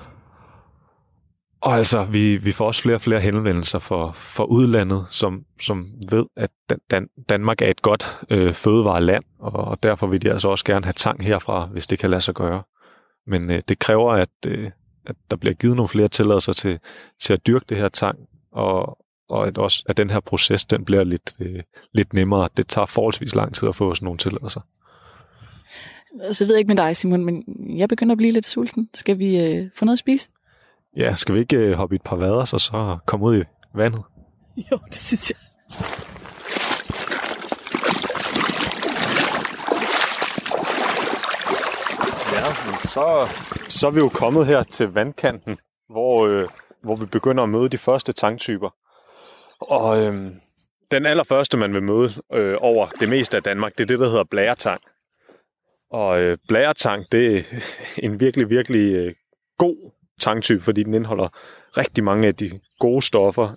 altså, vi får også flere og flere henvendelser for udlandet, som ved, at Danmark er et godt fødevareland, og derfor vil de altså også gerne have tang herfra, hvis det kan lade sig gøre. Men det kræver, at der bliver givet nogle flere tilladelser til at dyrke det her tang, og at den her proces, den bliver lidt nemmere. Det tager forholdsvis lang tid at få sådan nogle tilladelser. Så ved jeg ikke med dig, Simon, men jeg begynder at blive lidt sulten. Skal vi få noget at spise? Ja, skal vi ikke hoppe i et par vader, og så komme ud i vandet? Jo, det synes jeg. Ja, men så er vi jo kommet her til vandkanten, hvor vi begynder at møde de første tangtyper. Og den allerførste, man vil møde over det meste af Danmark, det er det, der hedder blæretang. Og blæretang, det er en virkelig, virkelig god tangtype, fordi den indeholder rigtig mange af de gode stoffer.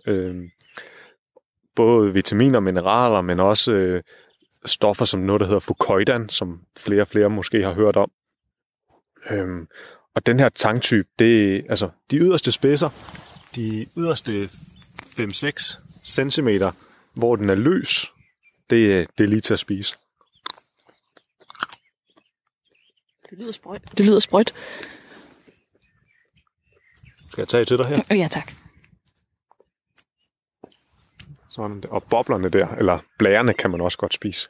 Både vitaminer og mineraler, men også stoffer som noget, der hedder fucoidan, som flere og flere måske har hørt om. Og den her tangtype, det er altså de yderste spidser, de yderste 5-6 centimeter, hvor den er løs, det er lige til at spise. Det lyder sprødt. Skal jeg tage til dig her? Ja, tak. Sådan der. Og boblerne der, eller blærerne, kan man også godt spise.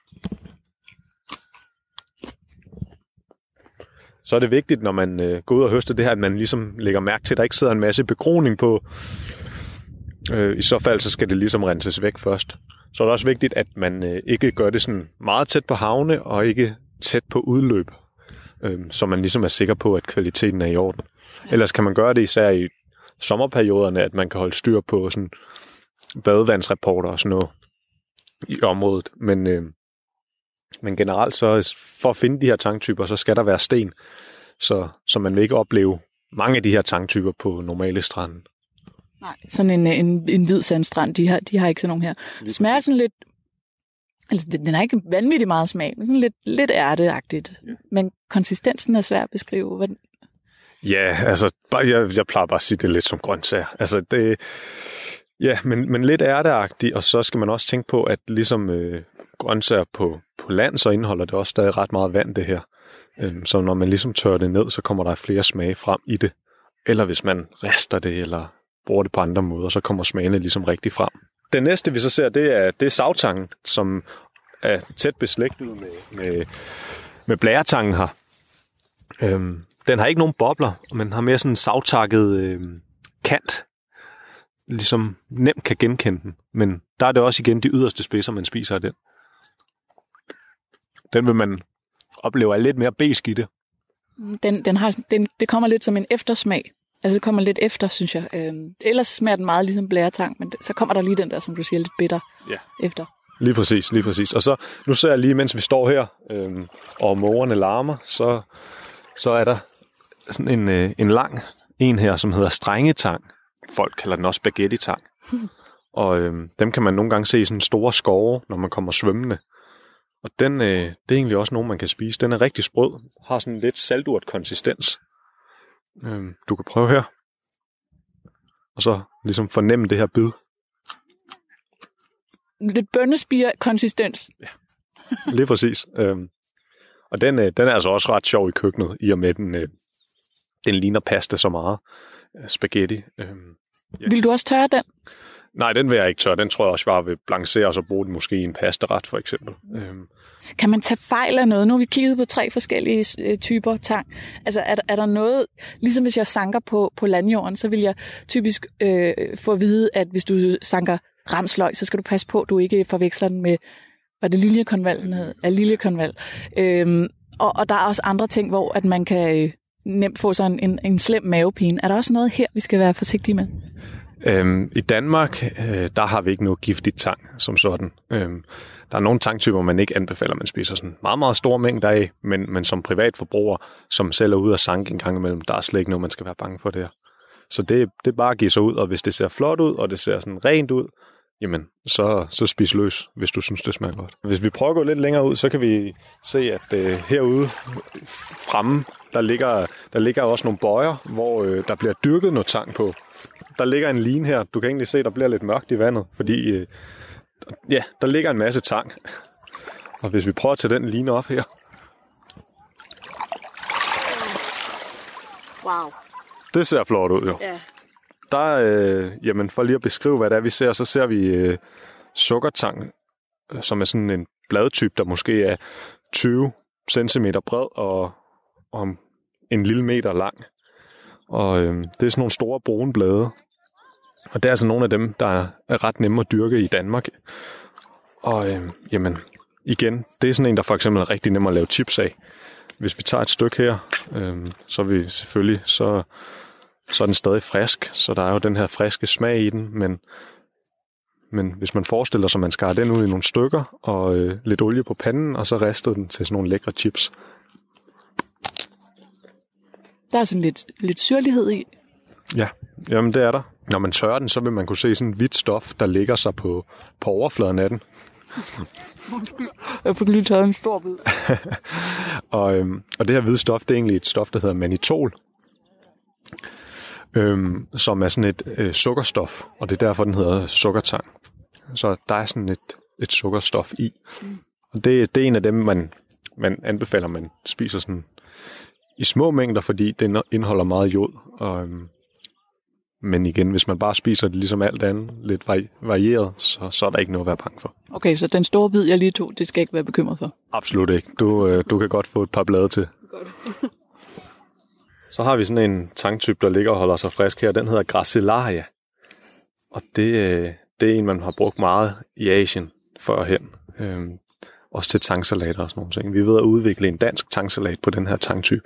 Så er det vigtigt, når man går ud og høster det her, at man ligesom lægger mærke til, at der ikke sidder en masse begroning på. I så fald, så skal det ligesom renses væk først. Så er det også vigtigt, at man ikke gør det sådan meget tæt på havne, og ikke tæt på udløb, så man ligesom er sikker på, at kvaliteten er i orden. Ellers kan man gøre det især i sommerperioderne, at man kan holde styr på sådan badevandsrapporter og sådan noget i området. Men generelt så for at finde de her tangtyper, så skal der være sten, så man vil ikke opleve mange af de her tangtyper på normale strande. Nej, sådan en hvid sandstrand, de har ikke sådan nogle her. Det smager sådan Altså, den har ikke vanvittigt meget smag, men sådan lidt ærteagtigt. Men konsistensen er svær at beskrive. Ja, altså, jeg plejer bare at sige det lidt som grøntsager. Altså, det... Ja, men lidt ærteagtigt, og så skal man også tænke på, at ligesom grøntsager på land, så indeholder det også stadig ret meget vand, det her. Så når man ligesom tørrer det ned, så kommer der flere smage frem i det. Eller hvis man rister det, eller bruger det på andre måder, så kommer smagene ligesom rigtig frem. Den næste, vi så ser, det er savtangen, som er tæt beslægtet med blæretangen her. Den har ikke nogen bobler, men har mere sådan en savtakket kant, ligesom nemt kan genkende den. Men der er det også igen de yderste spidser, man spiser af den. Den vil man opleve er lidt mere besk i det. Det kommer lidt som en eftersmag. Altså det kommer lidt efter, synes jeg. Ellers smager den meget ligesom blæretang, men så kommer der lige den der, som du siger, lidt bitter efter. Lige præcis. Og så, nu ser jeg lige, mens vi står her, og mågerne larmer, så er der sådan en lang en her, som hedder strengetang. Folk kalder den også spaghetti-tang. Og dem kan man nogle gange se i sådan store skove, når man kommer svømmende. Og det er egentlig også nogen, man kan spise. Den er rigtig sprød, har sådan lidt salturt konsistens. Du kan prøve her. Og så ligesom fornemme det her bid. Lidt bønnespirer-konsistens. Ja, lige præcis. Og den er altså også ret sjov i køkkenet, i og med den ligner pasta så meget. Spaghetti. Ja. Vil du også tørre den? Nej, den vil jeg ikke tørre. Den tror jeg også bare vil blancere, og så bruge den måske i en pastaret, for eksempel. Kan man tage fejl af noget? Nu har vi kigget på 3 forskellige typer tang. Altså, er der noget... Ligesom hvis jeg sanker på landjorden, så vil jeg typisk få at vide, at hvis du sanker ramsløg, så skal du passe på, at du ikke forveksler den med... Var det liljekonval, den hed? Liljekonval. Og der er også andre ting, hvor at man kan nemt få sådan en slem mavepine. Er der også noget her, vi skal være forsigtige med? I Danmark, der har vi ikke noget giftigt tang som sådan. Der er nogle tangtyper, man ikke anbefaler, man spiser sådan meget, meget store mængder af, men som privatforbruger, som selv er ude og sanke en gang imellem, der er slet ikke noget, man skal være bange for der. Så det er bare at give sig ud, og hvis det ser flot ud, og det ser sådan rent ud, jamen, så spis løs, hvis du synes, det smager godt. Hvis vi prøver at gå lidt længere ud, så kan vi se, at herude fremme, der ligger også nogle bøjer, hvor der bliver dyrket noget tang på. Der ligger en line her. Du kan egentlig se, der bliver lidt mørkt i vandet, fordi der ligger en masse tang. Og hvis vi prøver at tage den line op her. Wow. Det ser flot ud, jo. Ja. Der, for lige at beskrive, hvad det er, vi ser, så ser vi sukkertang, som er sådan en bladtype, der måske er 20 cm bred og en lille meter lang. Og det er sådan nogle store brune blade. Og det er altså nogle af dem, der er ret nemme at dyrke i Danmark. Og igen, det er sådan en, der for eksempel er rigtig nem at lave chips af. Hvis vi tager et stykke her, så er vi selvfølgelig, så er den stadig frisk. Så der er jo den her friske smag i den, men hvis man forestiller sig, at man skærer den ud i nogle stykker, og lidt olie på panden, og så ristede den til sådan nogle lækre chips. Der er sådan lidt syrlighed i. Ja, jamen det er der. Når man tørrer den, så vil man kunne se sådan et hvidt stof, der ligger sig på overfladen af den. Jeg fik lige taget en stor bid. og det her hvide stof, det er egentlig et stof, der hedder mannitol, som er sådan et sukkerstof, og det er derfor, den hedder sukkertang. Så der er sådan et sukkerstof i. Og det er en af dem, man anbefaler, man spiser sådan i små mængder, fordi det indeholder meget jod. Men igen, hvis man bare spiser det ligesom alt andet, lidt varieret, så er der ikke noget at være bange for. Okay, så den store bid, jeg lige tog, det skal jeg ikke være bekymret for? Absolut ikke. Du kan godt få et par blade til. Godt. Så har vi sådan en tangtype, der ligger og holder sig frisk her. Den hedder Gracilaria. Og det er en, man har brugt meget i Asien førhen. Også til tangsalater og sådan nogle ting. Vi er ved at udvikle en dansk tangsalat på den her tangtype.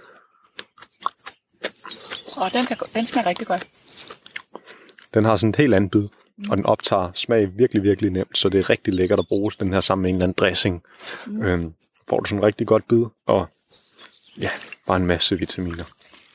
Og den smager rigtig godt. Den har sådan et helt andet bid, og den optager smag virkelig, virkelig nemt, så det er rigtig lækkert at bruge den her sammen med en eller anden dressing. Får du sådan en rigtig godt bid, og ja, bare en masse vitaminer.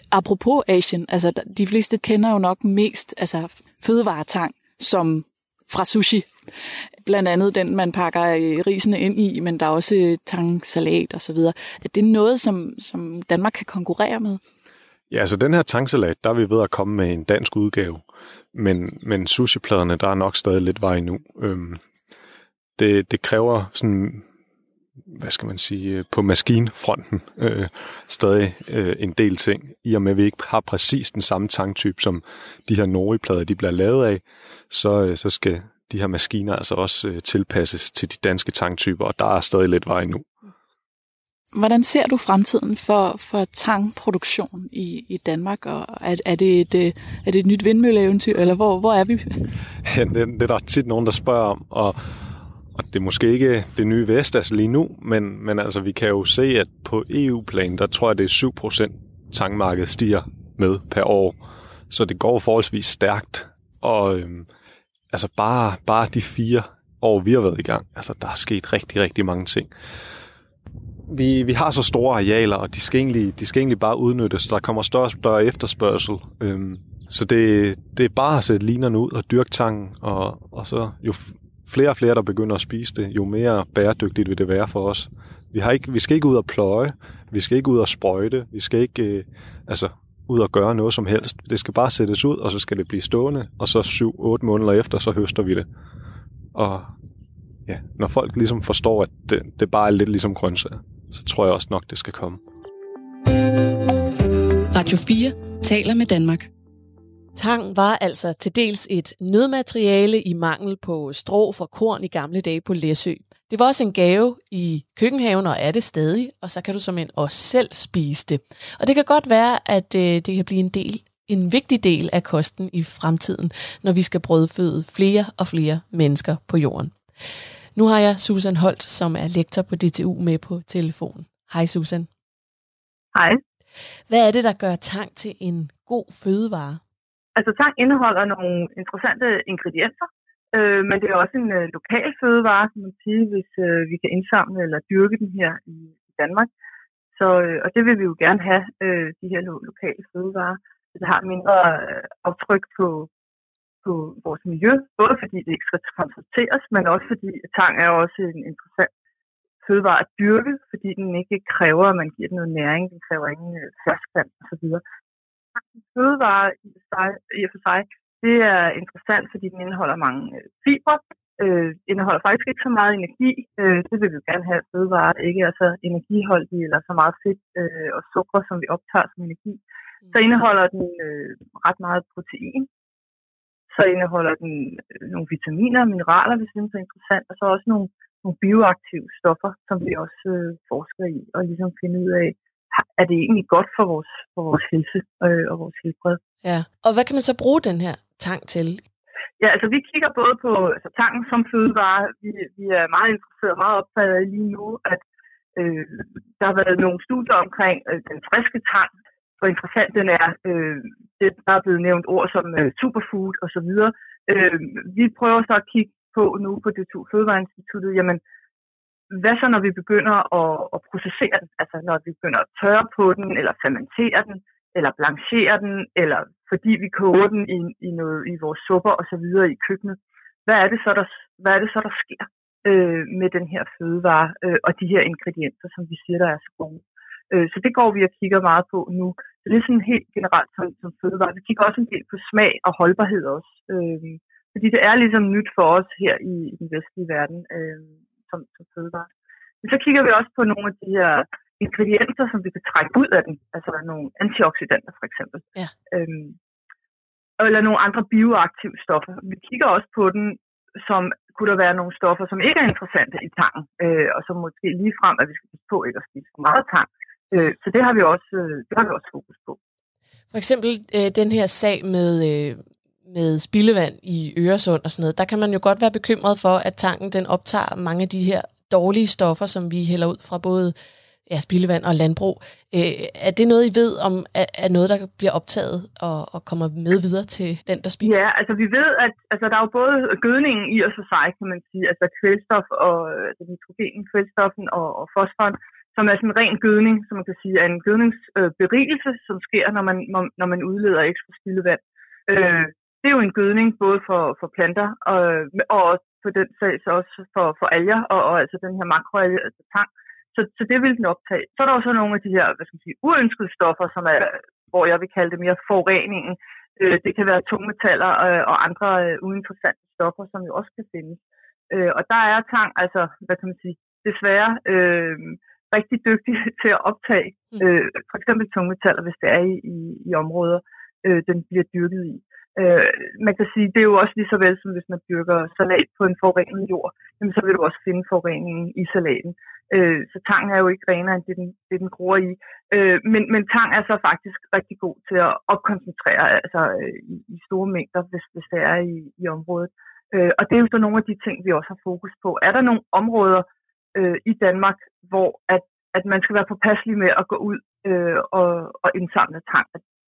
Apropos Asien, altså de fleste kender jo nok mest fødevaretang som fra sushi. Blandt andet den, man pakker risene ind i, men der er også tangsalat og så videre. Er det noget, som Danmark kan konkurrere med? Ja, altså den her tangsalat, der er vi ved at komme med en dansk udgave. Men sushipladerne, der er nok stadig lidt vej nu. Det kræver sådan, hvad skal man sige, på maskinfronten stadig en del ting. I og med, at vi ikke har præcis den samme tangtype, som de her Nori-plader, de bliver lavet af, så skal de her maskiner altså også tilpasses til de danske tangtyper, og der er stadig lidt vej nu. Hvordan ser du fremtiden for tangproduktion i Danmark? Og er det et nyt vindmølleeventyr, eller hvor er vi? Ja, det er der tit nogen, der spørger om, og det er måske ikke det nye Vestas lige nu, men altså, vi kan jo se, at på EU-plan, der tror jeg, det er 7% tangmarkedet stiger med per år. Så det går forholdsvis stærkt, og altså bare de 4 år, vi har været i gang, altså der er sket rigtig, rigtig mange ting. Vi har så store arealer, og de skal egentlig bare udnyttes. Der kommer større efterspørgsel. Så det er bare at sætte linerne ud og dyrke tangen, og så jo flere og flere, der begynder at spise det, jo mere bæredygtigt vil det være for os. Vi skal ikke ud og pløje, vi skal ikke ud og sprøjte, vi skal ikke ud og gøre noget som helst. Det skal bare sættes ud, og så skal det blive stående, og så 7-8 måneder efter, så høster vi det. Og ja, når folk ligesom forstår, at det bare er lidt ligesom grøntsager, så tror jeg også nok, det skal komme. Radio 4 taler med Danmark. Tang var altså til dels et nødmateriale i mangel på strå fra korn i gamle dage på Læsø. Det var også en gave i køkkenhaven, og er det stadig, og så kan du simpelthen også selv spise det. Og det kan godt være, at det kan blive en vigtig del af kosten i fremtiden, når vi skal brødføde flere og flere mennesker på jorden. Nu har jeg Susan Holt, som er lektor på DTU, med på telefon. Hej Susan. Hej. Hvad er det, der gør tang til en god fødevare? Altså tang indeholder nogle interessante ingredienser, men det er også en lokal fødevare, kan man sige, hvis vi kan indsamle eller dyrke den her i Danmark. Så, og det vil vi jo gerne have, de her lokale fødevarer. Det har mindre aftryk på vores miljø, både fordi det ikke skal transporteres, men også fordi tang er også en interessant fødevare at dyrke, fordi den ikke kræver, at man giver den noget næring, den kræver ingen ferskvand osv. Fødevare i og for sig, det er interessant, fordi den indeholder mange fibre, indeholder faktisk ikke så meget energi, det vil vi jo gerne have, fødevarer ikke er så energiholdige eller så meget fedt og sukker, som vi optager som energi. Så indeholder den ret meget protein, så indeholder den nogle vitaminer og mineraler, hvis det er interessant, og så også nogle bioaktive stoffer, som vi også forsker i og ligesom finder ud af, er det egentlig godt for vores helse og vores helbred. Ja, og hvad kan man så bruge den her tang til? Ja, altså vi kigger både på tangen som fødevare. Vi er meget interesserede, meget optaget af lige nu, at der har været nogle studier omkring den friske tang, hvor interessant den er. Der er blevet nævnt ord som superfood og så videre. Vi prøver så at kigge på nu på DTU Fødevareinstituttet, jamen hvad så når vi begynder at processere den, altså når vi begynder at tørre på den, eller fermentere den, eller blanchere den, eller fordi vi koger den i vores supper og så videre i køkkenet. Hvad er det så der sker med den her fødevare og de her ingredienser, som vi siger, der er så gode. Så det går vi og kigger meget på nu. Så det er sådan helt generelt som fødevare. Vi kigger også en del på smag og holdbarhed også. Fordi det er ligesom nyt for os her i den vestlige verden som fødevare. Men så kigger vi også på nogle af de her ingredienser, som vi kan trække ud af den. Altså nogle antioxidanter for eksempel. Ja. Eller nogle andre bioaktive stoffer. Vi kigger også på den, som kunne der være nogle stoffer, som ikke er interessante i tangen, og som måske lige frem, at vi skal passe på ikke at spise for meget tang. Så det har vi også fokus på. For eksempel den her sag med spildevand i Øresund og sådan noget, der kan man jo godt være bekymret for, at tangen den optager mange af de her dårlige stoffer, som vi hælder ud fra både spildevand og landbrug. Er det noget, I ved om, er noget, der bliver optaget og kommer med videre til den, der spiser? Ja, altså vi ved, at der er jo både gødningen i og for sig, kan man sige, altså kvælstof og nitrogen, kvælstoffen og fosforen, som er sådan en ren gødning, som man kan sige, er en gødningsberigelse, som sker, når man udleder ekstra spildevand. det er jo en gødning både for planter og også på den sag så også for alger og altså den her makroalge, altså tang. Så det vil den optage. Så er der også nogle af de her, uønskede stoffer, som er, hvor jeg vil kalde det mere forureningen. Det kan være tungmetaller og andre uinteressante stoffer, som jo også kan findes. Og der er tang, altså, desværre rigtig dygtig til at optage for eksempel tungmetaller, hvis det er i områder, den bliver dyrket i. Man kan sige, det er jo også lige så vel, som hvis man dyrker salat på en forurenet jord, jamen, så vil du også finde forureningen i salaten. Så tang er jo ikke renere end det den gror i. Men tang er så faktisk rigtig god til at opkoncentrere altså, i store mængder, hvis det er i området. Og det er jo så nogle af de ting, vi også har fokus på. Er der nogle områder i Danmark, hvor at man skal være påpasselig med at gå ud og indsamle tang?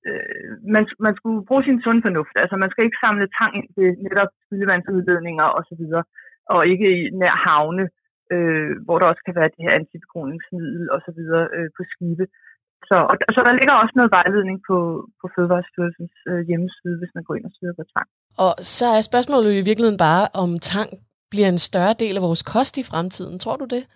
Man skulle bruge sin sunde fornuft. Altså man skal ikke samle tang ind til netop spildevandsudledninger osv., og ikke i nær havne, hvor der også kan være det her antibekroningsmiddel osv. På skibe. Så der ligger også noget vejledning på Fødevarestyrelsens hjemmeside, hvis man går ind og søger på tang. Og så er spørgsmålet jo i virkeligheden bare, om tang bliver en større del af vores kost i fremtiden. Tror du det?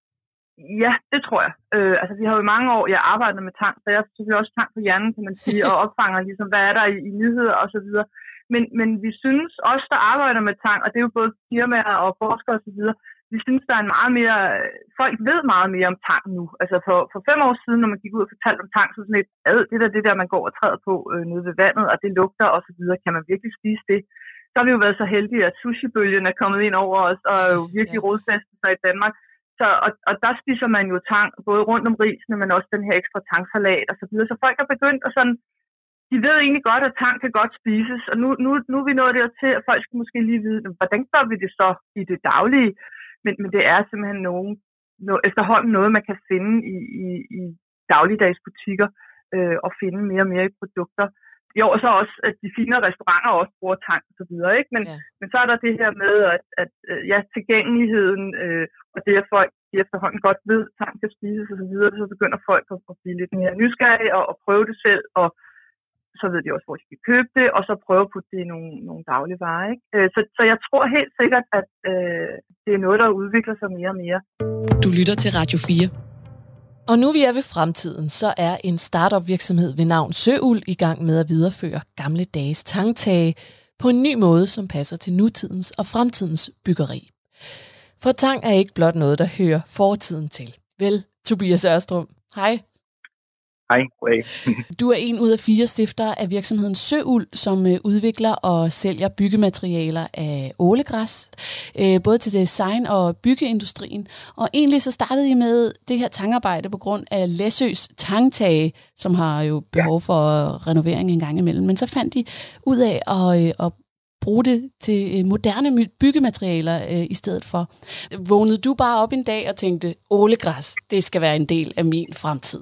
Ja, det tror jeg. Altså vi har jo i mange år arbejdet med tang, så jeg har selvfølgelig også tang på hjernen, kan man sige, og opfanger ligesom, hvad er der i nyheder og så videre. Men vi synes også, der arbejder med tang, og det er jo både firmaer og forskere og så videre, vi synes, der er en meget mere, folk ved meget mere om tang nu. Altså for 5 år siden, når man gik ud og fortalte om tang, så sådan det der man går og træder på nede ved vandet, og det lugter og så videre, kan man virkelig spise det? Så har vi jo været så heldige, at sushi-bølgen er kommet ind over os, og jo virkelig rodfæstet sig i Danmark. Så, og der spiser man jo tang, både rundt om risene, men også den her ekstra tangsalat og så videre. Så folk er begyndt at sådan, de ved egentlig godt, at tang kan godt spises, og nu er vi nået dertil, at folk skal måske lige vide, hvordan gør vi det så i det daglige? Men det er simpelthen efterhånden noget, man kan finde i dagligdags butikker og finde mere og mere i produkter. Jo, og så også, at de fine restauranter også bruger tang og så videre, ikke? Men så er der det her med, at tilgængeligheden og det, at folk efterhånden godt ved, at tang kan spises og så videre, så begynder folk at blive lidt mere nysgerrige og prøve det selv, og så ved de også, hvor de kan købe det, og så prøve at putte det i nogle dagligvarer, ikke? Så jeg tror helt sikkert, at det er noget, der udvikler sig mere og mere. Du lytter til Radio 4. Og nu vi er ved fremtiden, så er en startup-virksomhed ved navn Søuld i gang med at videreføre gamle dages tangtage på en ny måde, som passer til nutidens og fremtidens byggeri. For tang er ikke blot noget, der hører fortiden til. Vel, Tobias Ørstrup. Hej. Hej. Du er en ud af 4 stiftere af virksomheden Søuld, som udvikler og sælger byggematerialer af ålegræs, både til design- og byggeindustrien. Og egentlig så startede I med det her tangarbejde på grund af Læsøs tangtage, som har jo behov for renovering en gang imellem. Men så fandt I ud af at bruge det til moderne byggematerialer i stedet for. Vågnede du bare op en dag og tænkte, ålegræs, det skal være en del af min fremtid?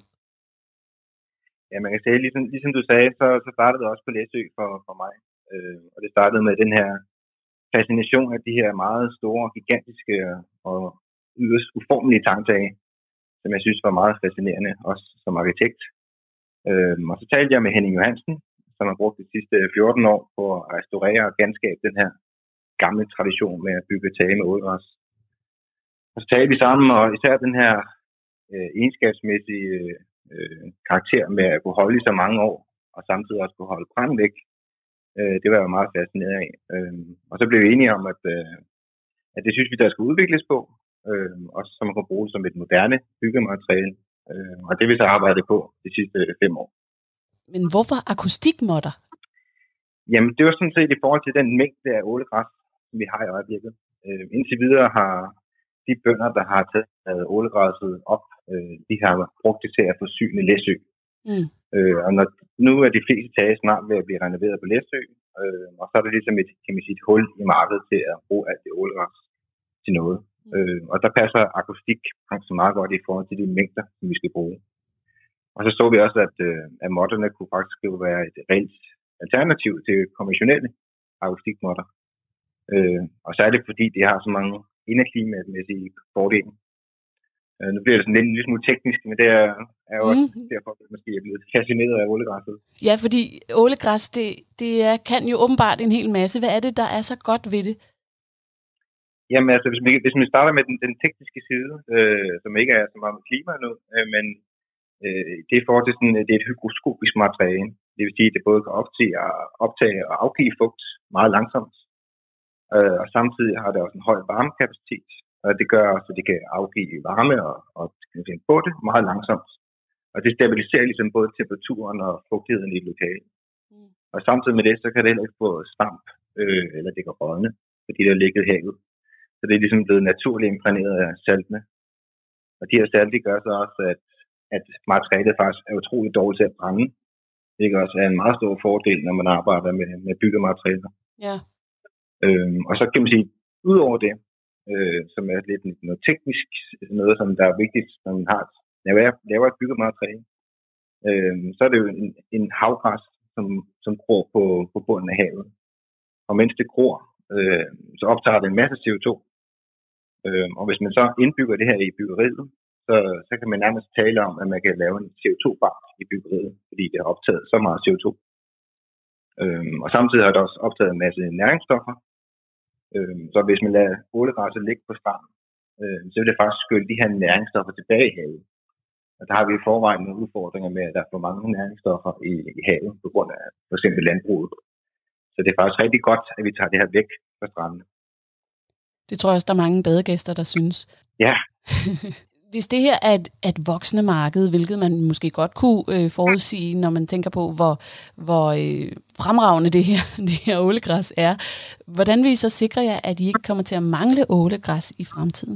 Ja, man kan sige, ligesom du sagde, så startede det også på Læsø for mig. Og det startede med den her fascination af de her meget store, gigantiske og yderst uformelige tangtage, som jeg synes var meget fascinerende, også som arkitekt. Og så talte jeg med Henning Johansen, som har brugt de sidste 14 år på at restaurere og genskabe den her gamle tradition med at bygge tage med ålegræs. Og så talte vi sammen, og især den her egenskabsmæssige karakter med at kunne holde i så mange år, og samtidig også kunne holde brand væk. Det var jeg meget fascineret af. Og så blev vi enige om, at det synes vi, der skal udvikles på, også som man kan bruge som et moderne byggemateriale. Og det vil så arbejde på de sidste 5 år. Men hvorfor akustikmåtter? Jamen, det var sådan set i forhold til den mængde af ålegræs, som vi har i øjeblikket. Indtil videre har de bønder, der har taget ålegræsset op, de har brugt det til at forsyne Læsø. Og nu er de fleste tage snart ved at blive renoveret på Læsø, og så er det ligesom et hul i markedet til at bruge alt det ålegræs til noget. Og der passer akustik så meget godt i forhold til de mængder, som vi skal bruge. Og så så vi også, at måtterne kunne faktisk være et rent alternativ til konventionelle akustikmåtter. Og så er det fordi, de har så mange indeklimamæssige fordele. Nu bliver det sådan lidt en lille smule teknisk, men det er jo også derfor, at jeg måske er blevet fascineret af ålegræsset. Ja, fordi ålegræs, kan jo åbenbart en hel masse. Hvad er det, der er så godt ved det? Jamen altså, hvis man starter med den tekniske side, som ikke er så meget med klima nu, men det er i forhold til sådan, det er et hygroskopisk materiale. Det vil sige, at det både kan optage og afgive fugt meget langsomt. Og samtidig har det også en høj varmekapacitet. Og det gør også, at det kan afgive varme og få det meget langsomt. Og det stabiliserer ligesom både temperaturen og fugtigheden i et lokale. Og samtidig med det, så kan det heller ikke få stamp, eller det kan rådne, fordi det er ligget i havet. Så det er ligesom blevet naturligt imprægneret af saltene. Og de her salte gør så også, at materialet faktisk er utrolig dårligt til at brænde. Det også er en meget stor fordel, når man arbejder med byggematerialer. Ja. Og så kan man sige, udover det, som er lidt noget teknisk, noget som der er vigtigt, når man laver et byggemateriale, så er det jo en havgræs, som gror på bunden af havet. Og mens det gror, så optager det en masse CO2. Og hvis man så indbygger det her i byggeriet, så kan man nærmest tale om, at man kan lave en CO2-bar i byggeriet, fordi det har optaget så meget CO2. Og samtidig har det også optaget en masse næringsstoffer. Så hvis man lader ålegræsset ligge på stranden, så vil det faktisk skylde de her næringsstoffer tilbage i havet. Og der har vi i forvejen nogle udfordringer med, at der er for mange næringsstoffer i havet på grund af for eksempel landbruget. Så det er faktisk rigtig godt, at vi tager det her væk fra stranden. Det tror jeg også, der er mange badegæster, der synes. Ja. Hvis det her er et voksende marked, hvilket man måske godt kunne forudsige, når man tænker på, hvor fremragende det her ålegræs er, hvordan vil I så sikre jer, at I ikke kommer til at mangle ålegræs i fremtiden?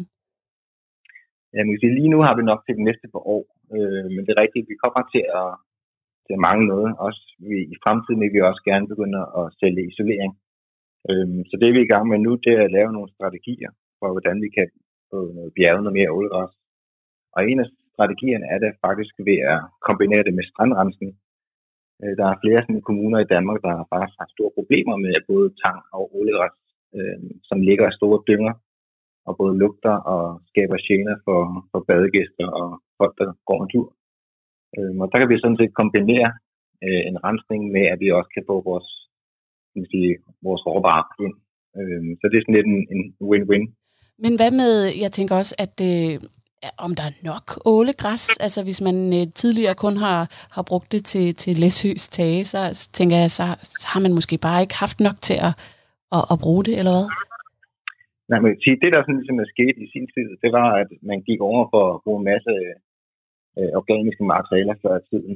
Ja, man kan sige, lige nu har vi nok til de næste par år, men det er rigtigt, vi kommer til at mangle noget. Også i fremtiden vil vi også gerne begynde at sælge isolering. Så det vi er i gang med nu, det er at lave nogle strategier for, hvordan vi kan få bjerget noget mere ålegræs. Og en af strategierne er det faktisk ved at kombinere det med strandrensning. Der er flere sådan kommuner i Danmark, der har faktisk haft store problemer med både tang og ålegræs, som ligger i store dynger og både lugter og skaber gener for badegæster og folk, der går en tur. Og der kan vi sådan set kombinere en rensning med, at vi også kan få vores råvarer ind. Så det er sådan lidt en win-win. Men hvad med, jeg tænker også, at om der er nok ålegræs, altså hvis man tidligere kun har brugt det til Læsøs tage, så tænker jeg, så har man måske bare ikke haft nok til at bruge det, eller hvad? Nej, men det der sådan ligesom er sket i sin tid, det var, at man gik over for at bruge en masse organiske materialer før i tiden.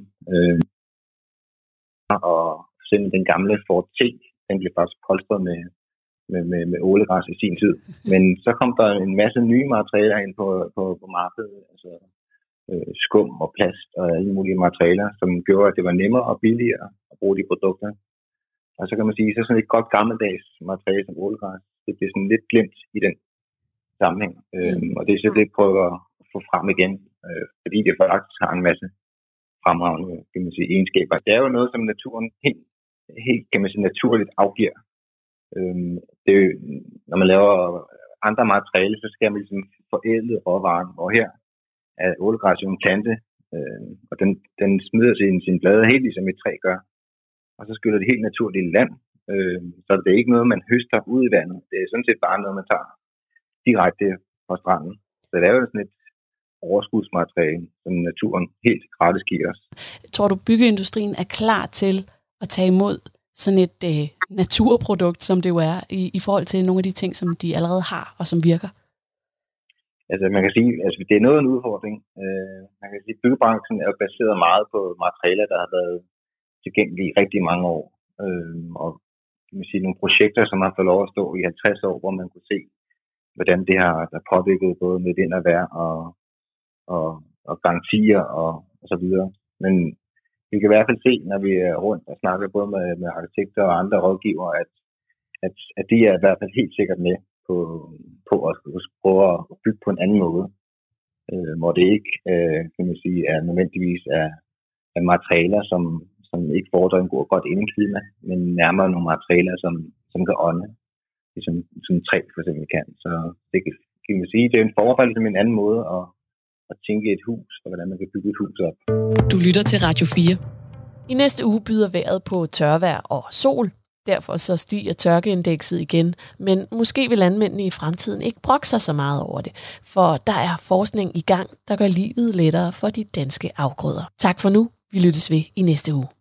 Og selv den gamle Ford T, den blev faktisk polstret med ålegræs i sin tid. Men så kom der en masse nye materialer ind på markedet, altså skum og plast og alle mulige materialer, som gjorde, at det var nemmere og billigere at bruge de produkter. Og så kan man sige, så sådan et godt gammeldags materiale som ålegræs, det bliver sådan lidt glemt i den sammenhæng. Og det er så det, prøver at få frem igen, fordi det faktisk har en masse fremragende, kan man sige, egenskaber. Det er jo noget, som naturen helt kan man sige, naturligt afgiver. Det er jo, når man laver andre materialer, så skal man ligesom forædle råvaren, og her er ålegræs jo en plante, og den smider sin blade helt ligesom et træ gør, og så skyller det helt naturligt i land, så det er ikke noget, man høster ud i vandet, det er sådan set bare noget, man tager direkte fra stranden. Så det er jo sådan et overskudsmateriale, som naturen helt gratis giver os. Tror du, byggeindustrien er klar til at tage imod sådan et naturprodukt, som det jo er, i forhold til nogle af de ting, som de allerede har, og som virker? Altså man kan sige, altså det er noget af en udfordring. Man kan sige, at byggebranchen er baseret meget på materialer, der har været tilgængelige i rigtig mange år. Og kan man sige, nogle projekter, som har fået lov at stå i 50 år, hvor man kunne se, hvordan det har påvirket både med vind og vejr og garantier og så videre. Men vi kan i hvert fald se, når vi er rundt og snakker både med arkitekter og andre rådgivere, at de er i hvert fald helt sikkert med på at prøve at bygge på en anden måde, hvor det ikke kan man sige, er nødvendigvis af materialer, som ikke fordrer en godt indeklima, men nærmere nogle materialer, som kan ånde, som træ for eksempel kan. Så det kan man sige, det er en forhold til en anden måde at tænke et hus, og hvordan man kan bygge et hus op. Du lytter til Radio 4. I næste uge byder vejret på tørvejr og sol. Derfor så stiger tørkeindekset igen, men måske vil landmændene i fremtiden ikke brokke sig så meget over det, for der er forskning i gang, der gør livet lettere for de danske afgrøder. Tak for nu. Vi lyttes ved i næste uge.